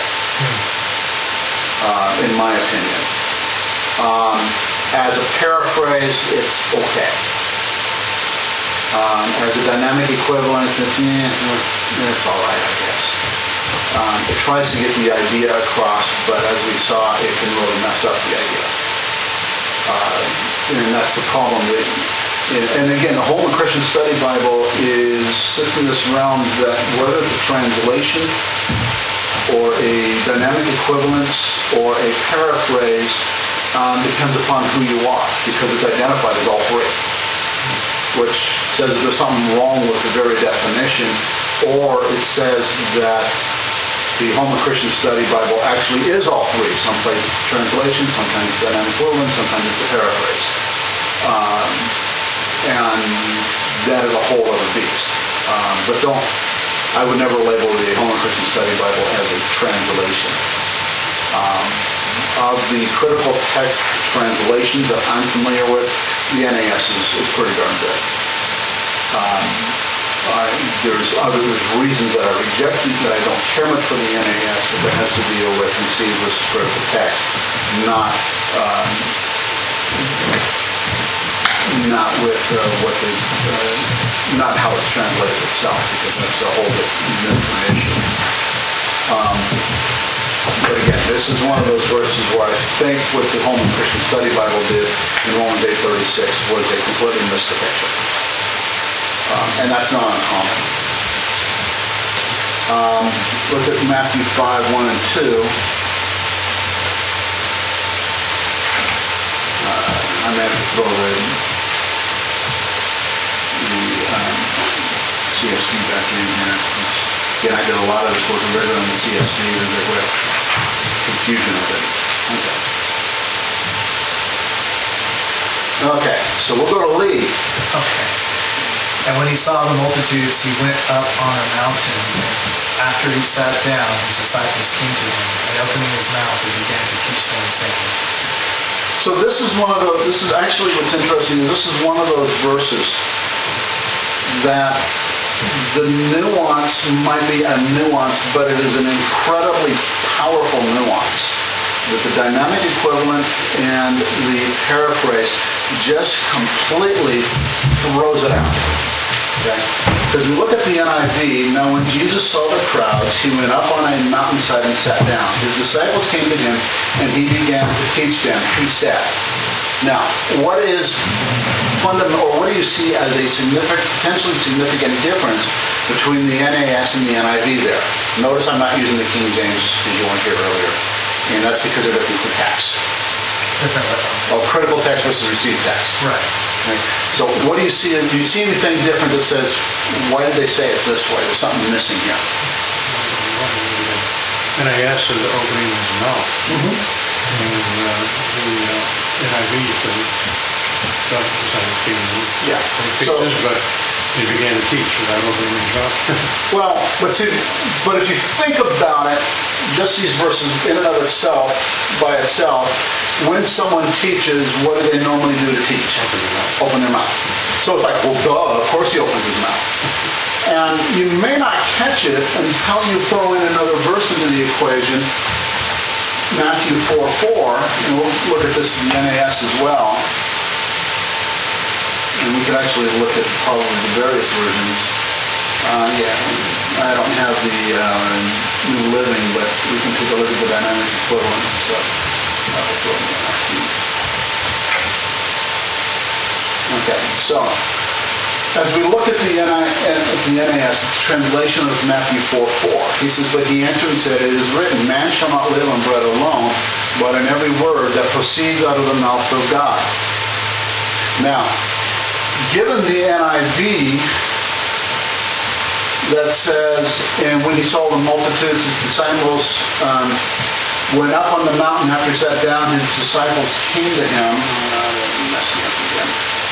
uh, in my opinion. Um, as a paraphrase, it's okay. Um, as a dynamic equivalent, it's, eh, it's all right, I guess. Um, it tries to get the idea across, but as we saw, it can really mess up the idea. Uh, and that's the problem. That, and again, the Holman Christian Study Bible is sits in this realm that whether it's a translation or a dynamic equivalence or a paraphrase um, depends upon who you are, because it's identified as all three, which says that there's something wrong with the very definition, or it says that the Holman Christian Study Bible actually is all three. Some places it's translation, sometimes it's dynamic equivalent, sometimes it's a paraphrase. Um, and that is a whole other beast. Um, but don't, I would never label the Holman Christian Study Bible as a translation. Um, of the critical text translations that I'm familiar with, the N A S is, is pretty darn good. Um, Uh, there's other there's reasons that I reject it, that I don't care much for the N A S, but that has to deal with received versus critical text, not um, not with uh, what they uh, not how it's translated itself, because that's a whole different issue. Um, but again, this is one of those verses where I think what the Holman Christian Study Bible did in Romans eight thirty-six was they completely missed the picture. Um, and that's not uncommon. Um, look at Matthew five, one and two. Uh, I may have to throw the, the um, C S V back in here. Again, I did a lot of this work originally on the C S V. There's a bit of confusion of it. Okay. Okay, so we'll go to Lee. Okay. And when he saw the multitudes, he went up on a mountain. And after he sat down, his disciples came to him, and opening his mouth, he began to teach them, saying. So this is one of those, this is actually what's interesting, is this is one of those verses that the nuance might be a nuance, but it is an incredibly powerful nuance. That the dynamic equivalent and the paraphrase just completely throws it out. Okay? Because we look at the N I V, now when Jesus saw the crowds, he went up on a mountainside and sat down. His disciples came to him, and he began to teach them. He said, now, what is fundamental, or what do you see as a significant, potentially significant difference between the N A S and the N I V there? Notice I'm not using the King James, as you weren't here earlier. And that's because they're different for text. Different what? Oh, critical text versus received text. Right. Okay. So what do you see? Do you see anything different that says, why did they say it this way? There's something missing here. And I asked the opening his mouth. Mm-hmm. And uh, the uh, N I V said, God decided came in. Yeah. He So- teaches, but he began to teach without opening his mouth. Well, but see, but if you think about it, just these verses in and of itself, by itself, when someone teaches, what do they normally do to teach? Open his mouth. Open their mouth. So it's like, well, duh, of course he opens his mouth. And you may not catch it until you throw in another verse into the equation, Matthew four four, and we'll look at this in the N A S as well. And we could actually look at probably the various versions. Uh, yeah, I don't have the uh, New Living, but we can take a look at the dynamic equivalent. So, uh, we'll throw them in. Okay, so as we look at the, N I, at the N A S, it's a translation of Matthew four four. He says, but he answered and said, it is written, man shall not live on bread alone, but in every word that proceeds out of the mouth of God. Now, given the N I V that says, and when he saw the multitudes, his disciples um, went up on the mountain after he sat down, his disciples came to him. Uh, messing up again.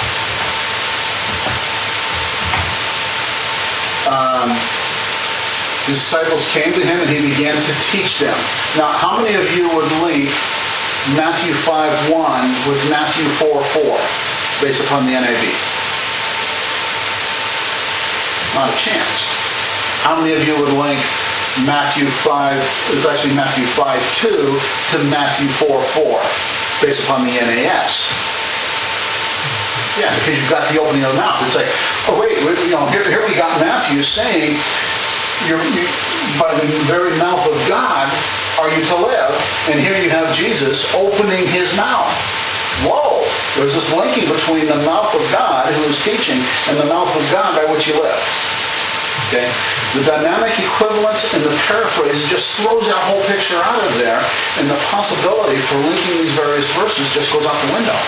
Um, his disciples came to him and he began to teach them. Now, how many of you would link Matthew five one with Matthew four four based upon the N I V? Not a chance. How many of you would link Matthew five, it's actually Matthew five two to Matthew four four based upon the N A S? Yeah, because you've got the opening of the mouth. It's like, oh wait, you know, here, here we got Matthew saying, you're, you, by the very mouth of God are you to live, and here you have Jesus opening his mouth. Whoa! There's this linking between the mouth of God, who is teaching, and the mouth of God by which you live. Okay? The dynamic equivalence and the paraphrase just throws that whole picture out of there, and the possibility for linking these various verses just goes out the window.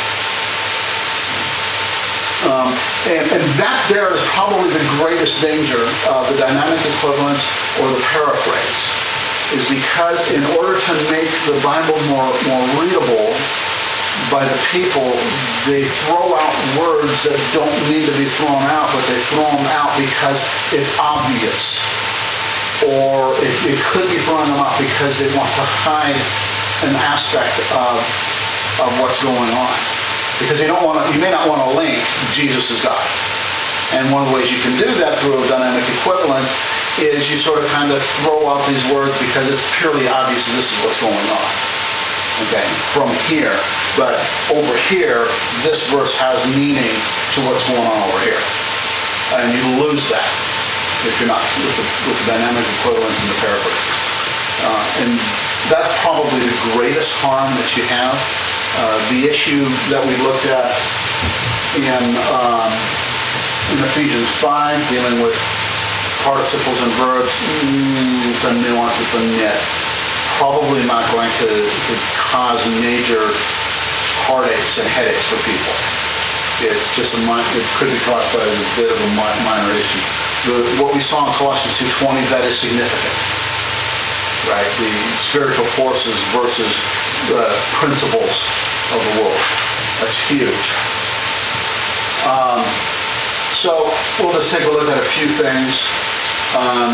Um, and, and that there is probably the greatest danger of the dynamic equivalence or the paraphrase, is because in order to make the Bible more, more readable by the people, they throw out words that don't need to be thrown out, but they throw them out because it's obvious. Or it, it could be throwing them out because they want to hide an aspect of, of what's going on. Because you don't want to, you may not want to link Jesus as God. And one of the ways you can do that through a dynamic equivalent is you sort of kind of throw out these words because it's purely obvious that this is what's going on. Okay, from here. But over here, this verse has meaning to what's going on over here. And you lose that if you're not with the, with the dynamic equivalence and the paraphrase. Uh, and that's probably the greatest harm that you have. Uh, the issue that we looked at in, um, in Ephesians five, dealing with participles and verbs, mm, it's a nuance, it's a nit. Probably not going to, to cause major heartaches and headaches for people. It's just a minor, it could be caused by a bit of a minor issue. The, what we saw in Colossians two twenty, that is significant. Right? The spiritual forces versus the principles of the world. That's huge. Um, so we'll just take a look at a few things um,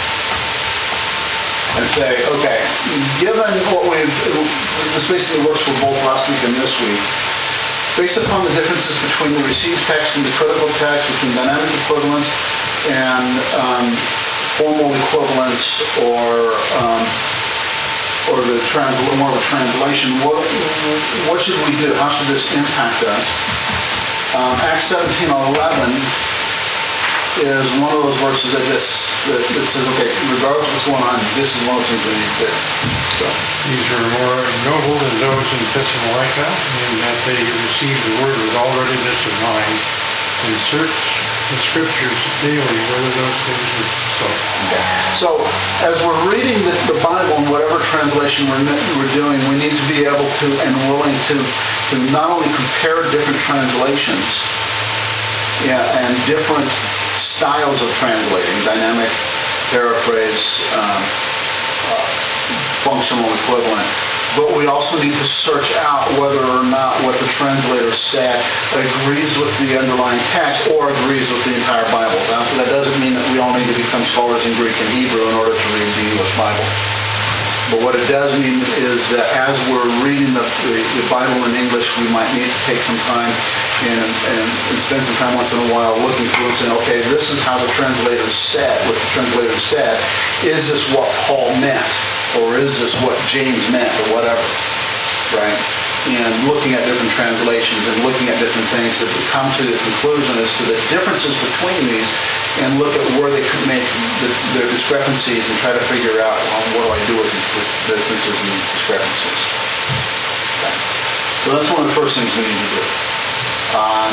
and say, okay, given what we've, this basically works for both last week and this week, based upon the differences between the received text and the critical text, between dynamic equivalence and um, formal equivalence, or um, or the trans, more of a translation, what, what should we do? How should this impact us? Um, Acts seventeen eleven is one of those verses that just that, that says, okay, regardless of what's going on, this is one of the things we need to do. So, These are more noble than those in Thessalonica, in that they received the word with all readiness of mind, and search the scriptures daily whether those things are so. so as we're reading the, the Bible in whatever translation we're, we're doing, we need to be able to and willing to, to not only compare different translations, yeah, and different styles of translating, dynamic, paraphrase, um, uh, functional equivalent, but we also need to search out whether or not what the translator said agrees with the underlying text or agrees with the entire Bible. Now, that doesn't mean that we all need to become scholars in Greek and Hebrew in order to read the English Bible. But what it does mean is that as we're reading the, the, the Bible in English, we might need to take some time and, and, and spend some time once in a while looking through and saying, okay, this is how the translator said, what the translator said. Is this what Paul meant? Or is this what James meant? Or whatever, right? And looking at different translations and looking at different things that come to the conclusion as to the differences between these and look at where they could make the, their discrepancies and try to figure out, well, what do I do with these differences and discrepancies. Okay. So that's one of the first things we need to do. Um,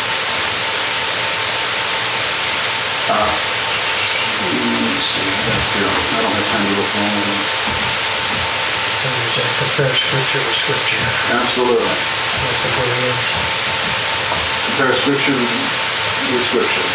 uh, let's see, here. I don't have time to look long with them. Compare scripture with scripture. Absolutely. Like the Bereans. Compare scripture with scripture.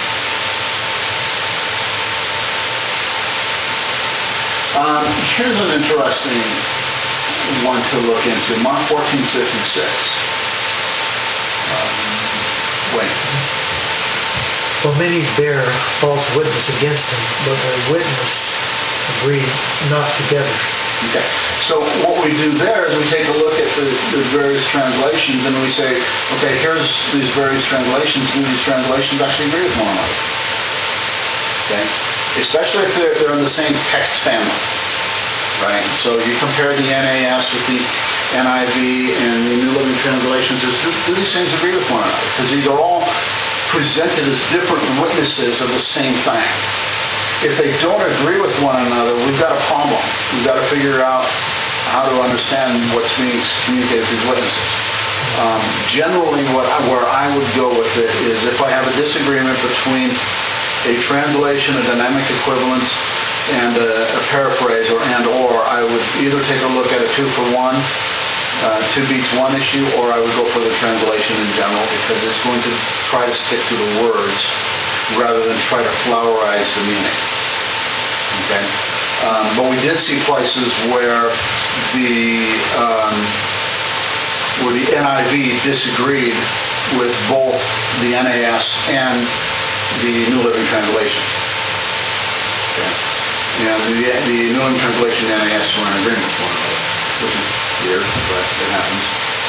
Um, here's an interesting one to look into. Mark fourteen fifty-six. Um, wait. For many bear false witness against him, but their witness agreed not together. Okay. So what we do there is we take a look at the, the various translations and we say, okay, here's these various translations, and these translations actually agree with one another. Okay? Especially if they're, they're in the same text family. Right? So you compare the N A S with the N I V and the New Living Translations, is do, do these things agree with one another? Because these are all presented as different witnesses of the same thing. If they don't agree with one another, we've got a problem. We've got to figure out how to understand what's being communicated to these witnesses. Um, generally, what I, where I would go with it is if I have a disagreement between a translation, a dynamic equivalent, and a, a paraphrase, or and or, I would either take a look at a two for one, uh, two beats one issue, or I would go for the translation in general because it's going to try to stick to the words rather than try to flowerize the meaning. Okay? Um, but we did see places where the um, where the N I V disagreed with both the N A S and the New Living Translation. Okay? And the, the New Living Translation and N A S were in agreement with one another, which is weird, but it happens.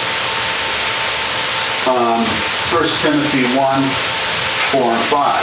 Um, First Timothy one, four and five.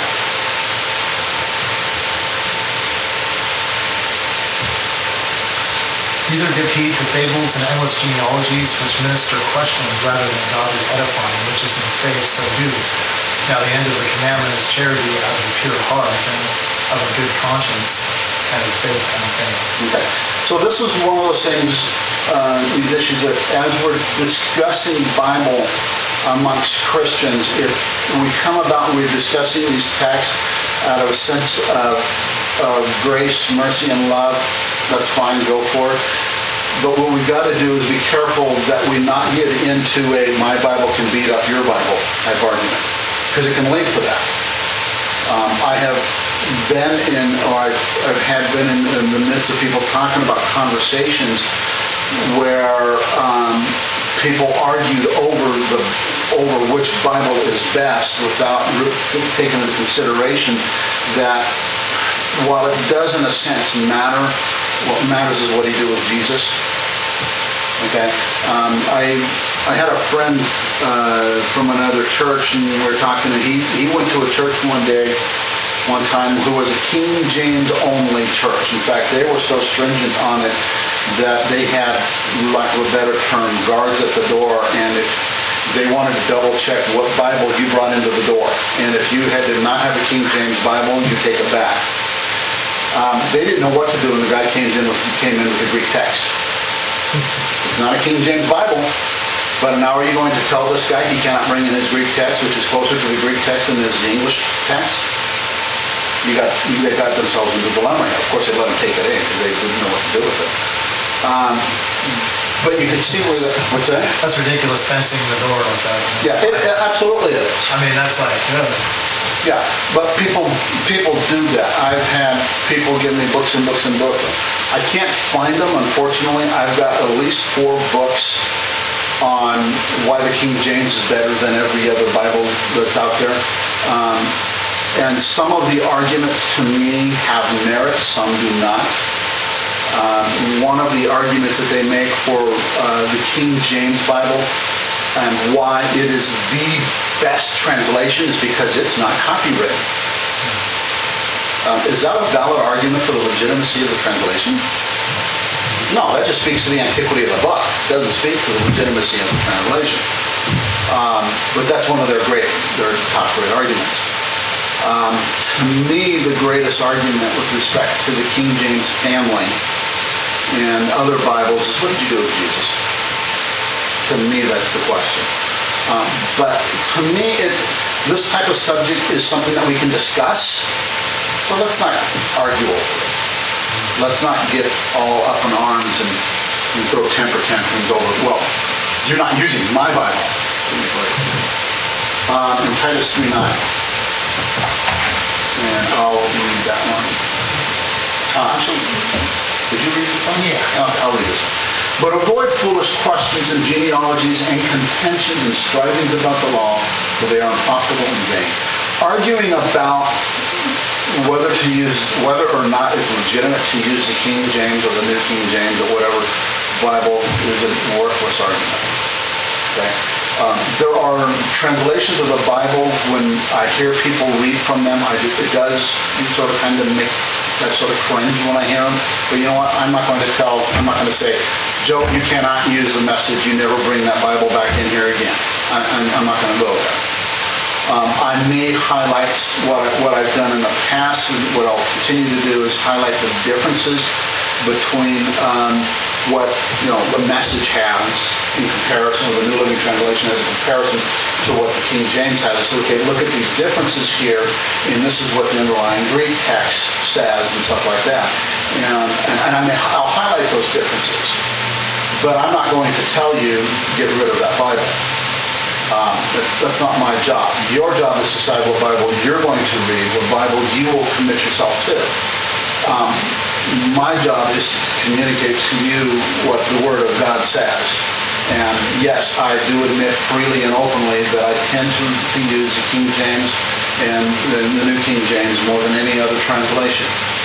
Neither give heed to fables and endless genealogies which minister questions rather than godly edifying, which is in faith so do. Now the end of the commandment is charity out of a pure heart and of a good conscience and of faith and faith. Okay. So this is one of those things, uh, these issues that as we're discussing Bible amongst Christians, if we come about and we're discussing these texts out of a sense of, of grace, mercy, and love, that's fine, go for it. But what we've got to do is be careful that we not get into a my Bible can beat up your Bible type argument, because it can lead to that. Um, I have been in, or I've, I've had been in, in the midst of people talking about conversations where um, people argued over the over which Bible is best without re- taking into consideration that while it does in a sense matter, what matters is what he did with Jesus. Okay, um, I I had a friend uh, from another church, and we were talking, and he he went to a church one day, one time, who was a King James only church. In fact, they were so stringent on it that they had, lack of a better term, guards at the door, and if they wanted to double check what Bible you brought into the door. And if you had did not have a King James Bible, you take it back. Um, they didn't know what to do when the guy came in with, came in with the Greek text. It's not a King James Bible, but now are you going to tell this guy he cannot bring in his Greek text, which is closer to the Greek text than his English text? You got, you, they got themselves into a dilemma. Of course, they let him take it in because they didn't know what to do with it. Um, but you can see where the, what's that? That's ridiculous, fencing the door like that. Yeah, it, it absolutely is. I mean, that's like, ugh. Yeah, but people people do that. I've had people give me books and books and books. I can't find them, unfortunately. I've got at least four books on why the King James is better than every other Bible that's out there. Um, and some of the arguments to me have merit, some do not. Um, one of the arguments that they make for uh, the King James Bible and why it is the best translation is because it's not copywritten. Um, is that a valid argument for the legitimacy of the translation? No, that just speaks to the antiquity of the book. It doesn't speak to the legitimacy of the translation. Um, but that's one of their great, their top great arguments. Um, to me, the greatest argument with respect to the King James family and other Bibles is, what did you do with Jesus? To me, that's the question. Um, but to me, it, this type of subject is something that we can discuss. So let's not argue over it. Let's not get all up in arms and, and throw temper tantrums over it. Well, you're not using my Bible. Um, in Titus three nine. And I'll read that one. Uh, actually, did you read this one? Yeah. Okay, I'll read this one. But avoid foolish questions and genealogies and contentions and strivings about the law, for they are unprofitable and vain. Arguing about whether to use, whether or not it's legitimate to use the King James or the New King James or whatever Bible is a worthless argument. Okay? Um, there are translations of the Bible when I hear people read from them, I do, it does sort of kind of make that sort of cringe when I hear them. But you know what? I'm not going to tell, I'm not going to say, Joe, you cannot use the message. You never bring that Bible back in here again. I, I'm, I'm not going to go there. Um, I may highlight what, I, what I've done in the past, and what I'll continue to do is highlight the differences between um, what you know the message has in comparison, or the New Living Translation has in comparison to what the King James has. So, okay, look at these differences here, and this is what the underlying Greek text says, and stuff like that. And, and, and I may, I'll highlight those differences, but I'm not going to tell you get rid of that Bible. Um, that, that's not my job. Your job is to decide what Bible you're going to read, what Bible you will commit yourself to. Um, my job is to communicate to you what the Word of God says. And yes, I do admit freely and openly that I tend to, to use the King James and the, the New King James more than any other translation.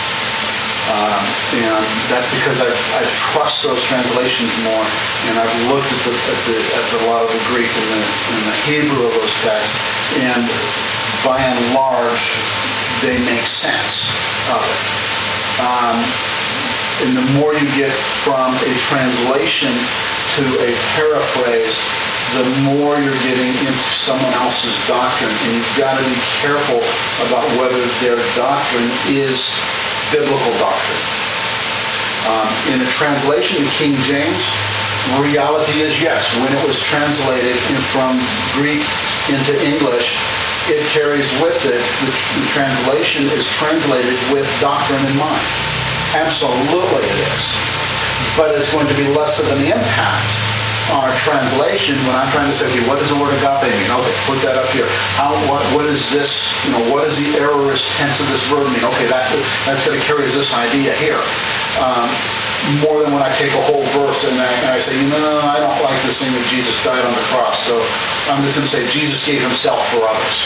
Um, and that's because I, I trust those translations more, and I've looked at, the, at, the, at the, a lot of the Greek and the, and the Hebrew of those texts, and by and large, they make sense of it. Um, and the more you get from a translation to a paraphrase, the more you're getting into someone else's doctrine, and you've got to be careful about whether their doctrine is biblical doctrine. Um, in a translation to King James, reality is yes, when it was translated in, from Greek into English, it carries with it, the, the translation is translated with doctrine in mind. Absolutely it is. But it's going to be less of an impact on our translation when I'm trying to say, okay, what does the word agape mean? Okay, put that up here. How, what, what is this, you know, what is the aorist tense of this verb mean? Okay, that, that's going to carry this idea here. Um, more than when I take a whole verse and I, and I say, you know, no, no, I don't like this thing that Jesus died on the cross, so I'm just going to say Jesus gave himself for others.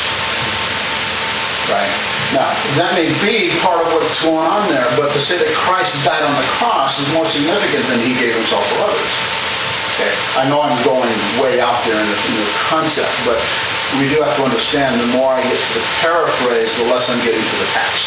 Right? Now, that may be part of what's going on there, but to say that Christ died on the cross is more significant than he gave himself for others. Okay. I know I'm going way out there in the, in the concept, but we do have to understand the more I get to the paraphrase, the less I'm getting to the text.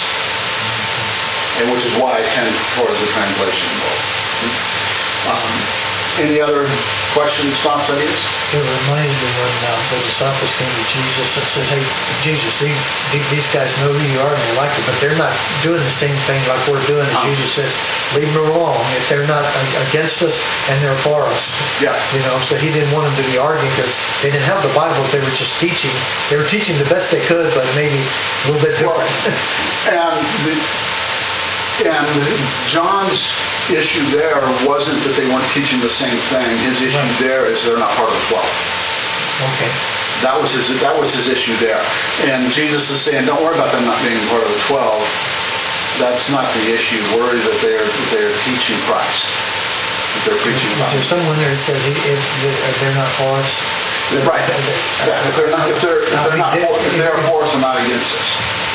And which is why I tend towards the translation mode. Um, any other Questions, thoughts, ideas? It reminds me when uh, the disciples came to Jesus and said, "Hey, Jesus, these, these guys know who you are and they like it, but they're not doing the same thing like we're doing." And Uh-huh. Jesus says, "Leave them alone. If they're not against us and they're for us." Yeah. You know, so he didn't want them to be arguing because they didn't have the Bible. They were just teaching. They were teaching the best they could, but maybe a little bit different. And the, and John's issue there wasn't that they weren't teaching the same thing. His issue Right. there is they're not part of the twelve. Okay. That was his. That was his issue there. And Jesus is saying, don't worry about them not being part of the twelve. That's not the issue. Worry that they're that they're teaching Christ. That they're preaching Is about. there someone there that says if, if they're not for us? Right. Yeah, if they're not, if they're, if they're not, for, if they're for us and not against us,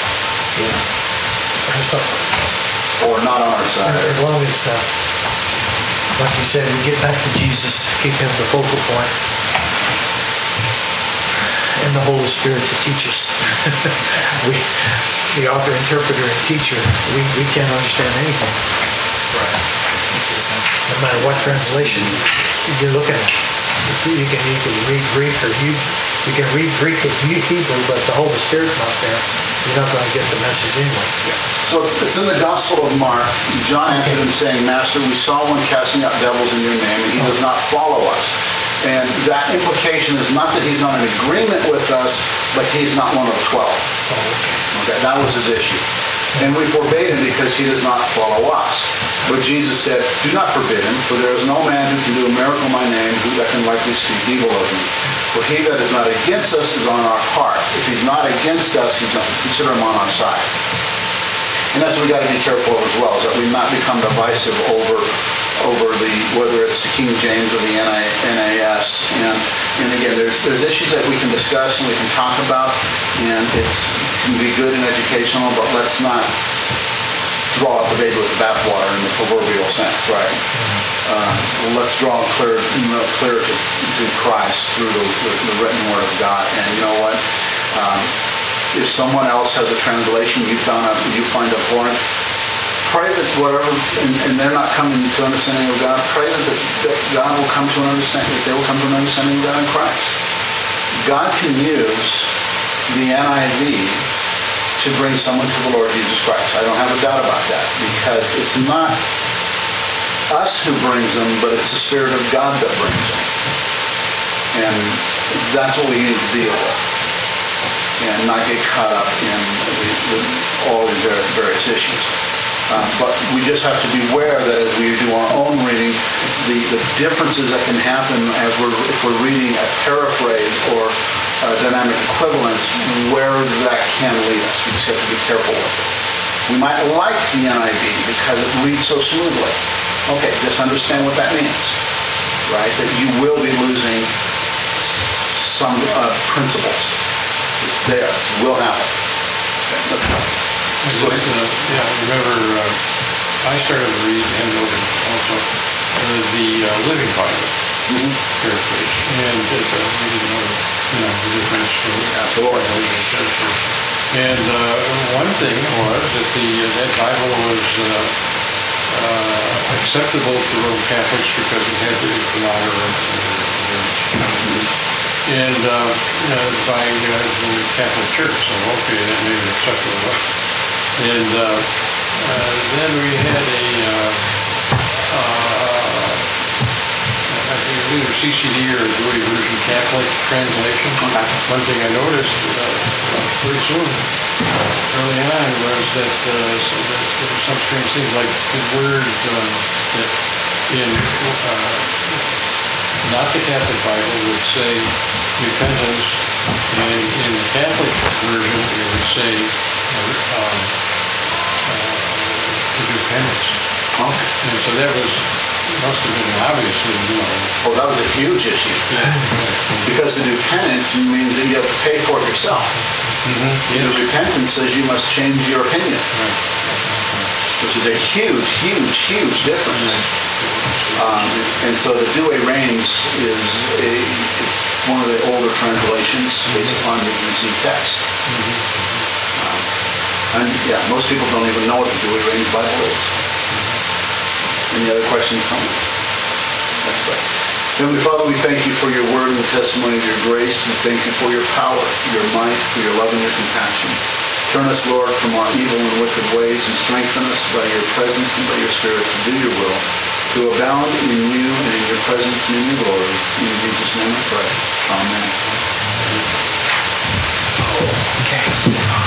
Yeah. or not on our side. As long as, uh, like you said, we get back to Jesus, keep him the focal point, and the Holy Spirit to teach us. we, the author, interpreter, and teacher, we, we can't understand anything. Right. No matter what translation you're looking at. You can, you can read Greek or you, you can read Greek and Hebrew, but the Holy Spirit's not there. You're not going to get the message anyway. So it's, it's in the Gospel of Mark. John answered him saying, Master, we saw one casting out devils in your name, and he does not follow us. And that implication is not that he's not in agreement with us, but he's not one of the twelve. Oh, okay. Okay, that was his issue. And we forbade him because he does not follow us. But Jesus said, do not forbid him, for there is no man who can do a miracle in my name who that can likely speak evil of me. For he that is not against us is on our part. If he's not against us, he's not, consider him on our side. And that's what we got to be careful of as well, is that we not become divisive over over the, whether it's the King James or the N A S. And, and again, there's there's issues that we can discuss and we can talk about, and it's, it can be good and educational, but let's not draw out the baby with the bathwater in the proverbial sense, right? Uh, let's draw clear, you know, clear to, to Christ through the, the, the written word of God. And you know what? Um, if someone else has a translation you found out you find abhorrent, pray that whatever, and, and they're not coming to understanding of God, pray that, that God will come to an understanding, that they will come to an understanding of God in Christ. God can use the N I V to bring someone to the Lord Jesus Christ. I don't have a doubt about that, because it's not us who brings them, but it's the Spirit of God that brings them. And that's what we need to deal with, and not get caught up in the, the, all these various issues. Uh, but we just have to be aware that as we do our own reading, the, the differences that can happen as we're, if we're reading a paraphrase or a dynamic equivalence, where that can lead us. We just have to be careful with it. We might like the N I V because it reads so smoothly. Okay, just understand what that means, right? That you will be losing some uh, principles. It's there. It will happen. I'd like to, yeah, remember, uh, I started to read and noted also uh, the uh, Living Bible Mm-hmm. paraphrase, and it's a really another, you know, the difference from Absolutely. And uh, one thing was that the uh, that Bible was uh, uh, acceptable to Roman Catholics because it had the imprimatur and uh, uh, by uh, the Catholic Church, so okay, that made it acceptable. And uh, uh, then we had a, uh, uh, I think either C C D or a Douay Version Catholic translation. One thing I noticed uh, pretty soon, early on, was that, uh, so that there were some strange things like the word uh, that in uh, not the Catholic Bible would say repentance, and in the Catholic version it would say uh, um, to do penance. Okay. And so that was, must have been obviously, you know. Oh, that was a huge issue. Yeah. Because to do penance means that you have to pay for it yourself. Mm-hmm. You know, repentance says you must change your opinion, Right. which is a huge, huge, huge difference. Um, and so the Douay Rheims is a, one of the older translations based upon the E Z text. Um, and yeah, most people don't even know what the Douay Rheims Bible is. Any other questions, comments? That's right. Heavenly Father, we thank you for your word and the testimony of your grace. We thank you for your power, your might, for your love and your compassion. Turn us, Lord, from our evil and wicked ways and strengthen us by your presence and by your Spirit to do your will, to abound in you and in your presence and in your glory. In Jesus' name I pray. Amen. Okay.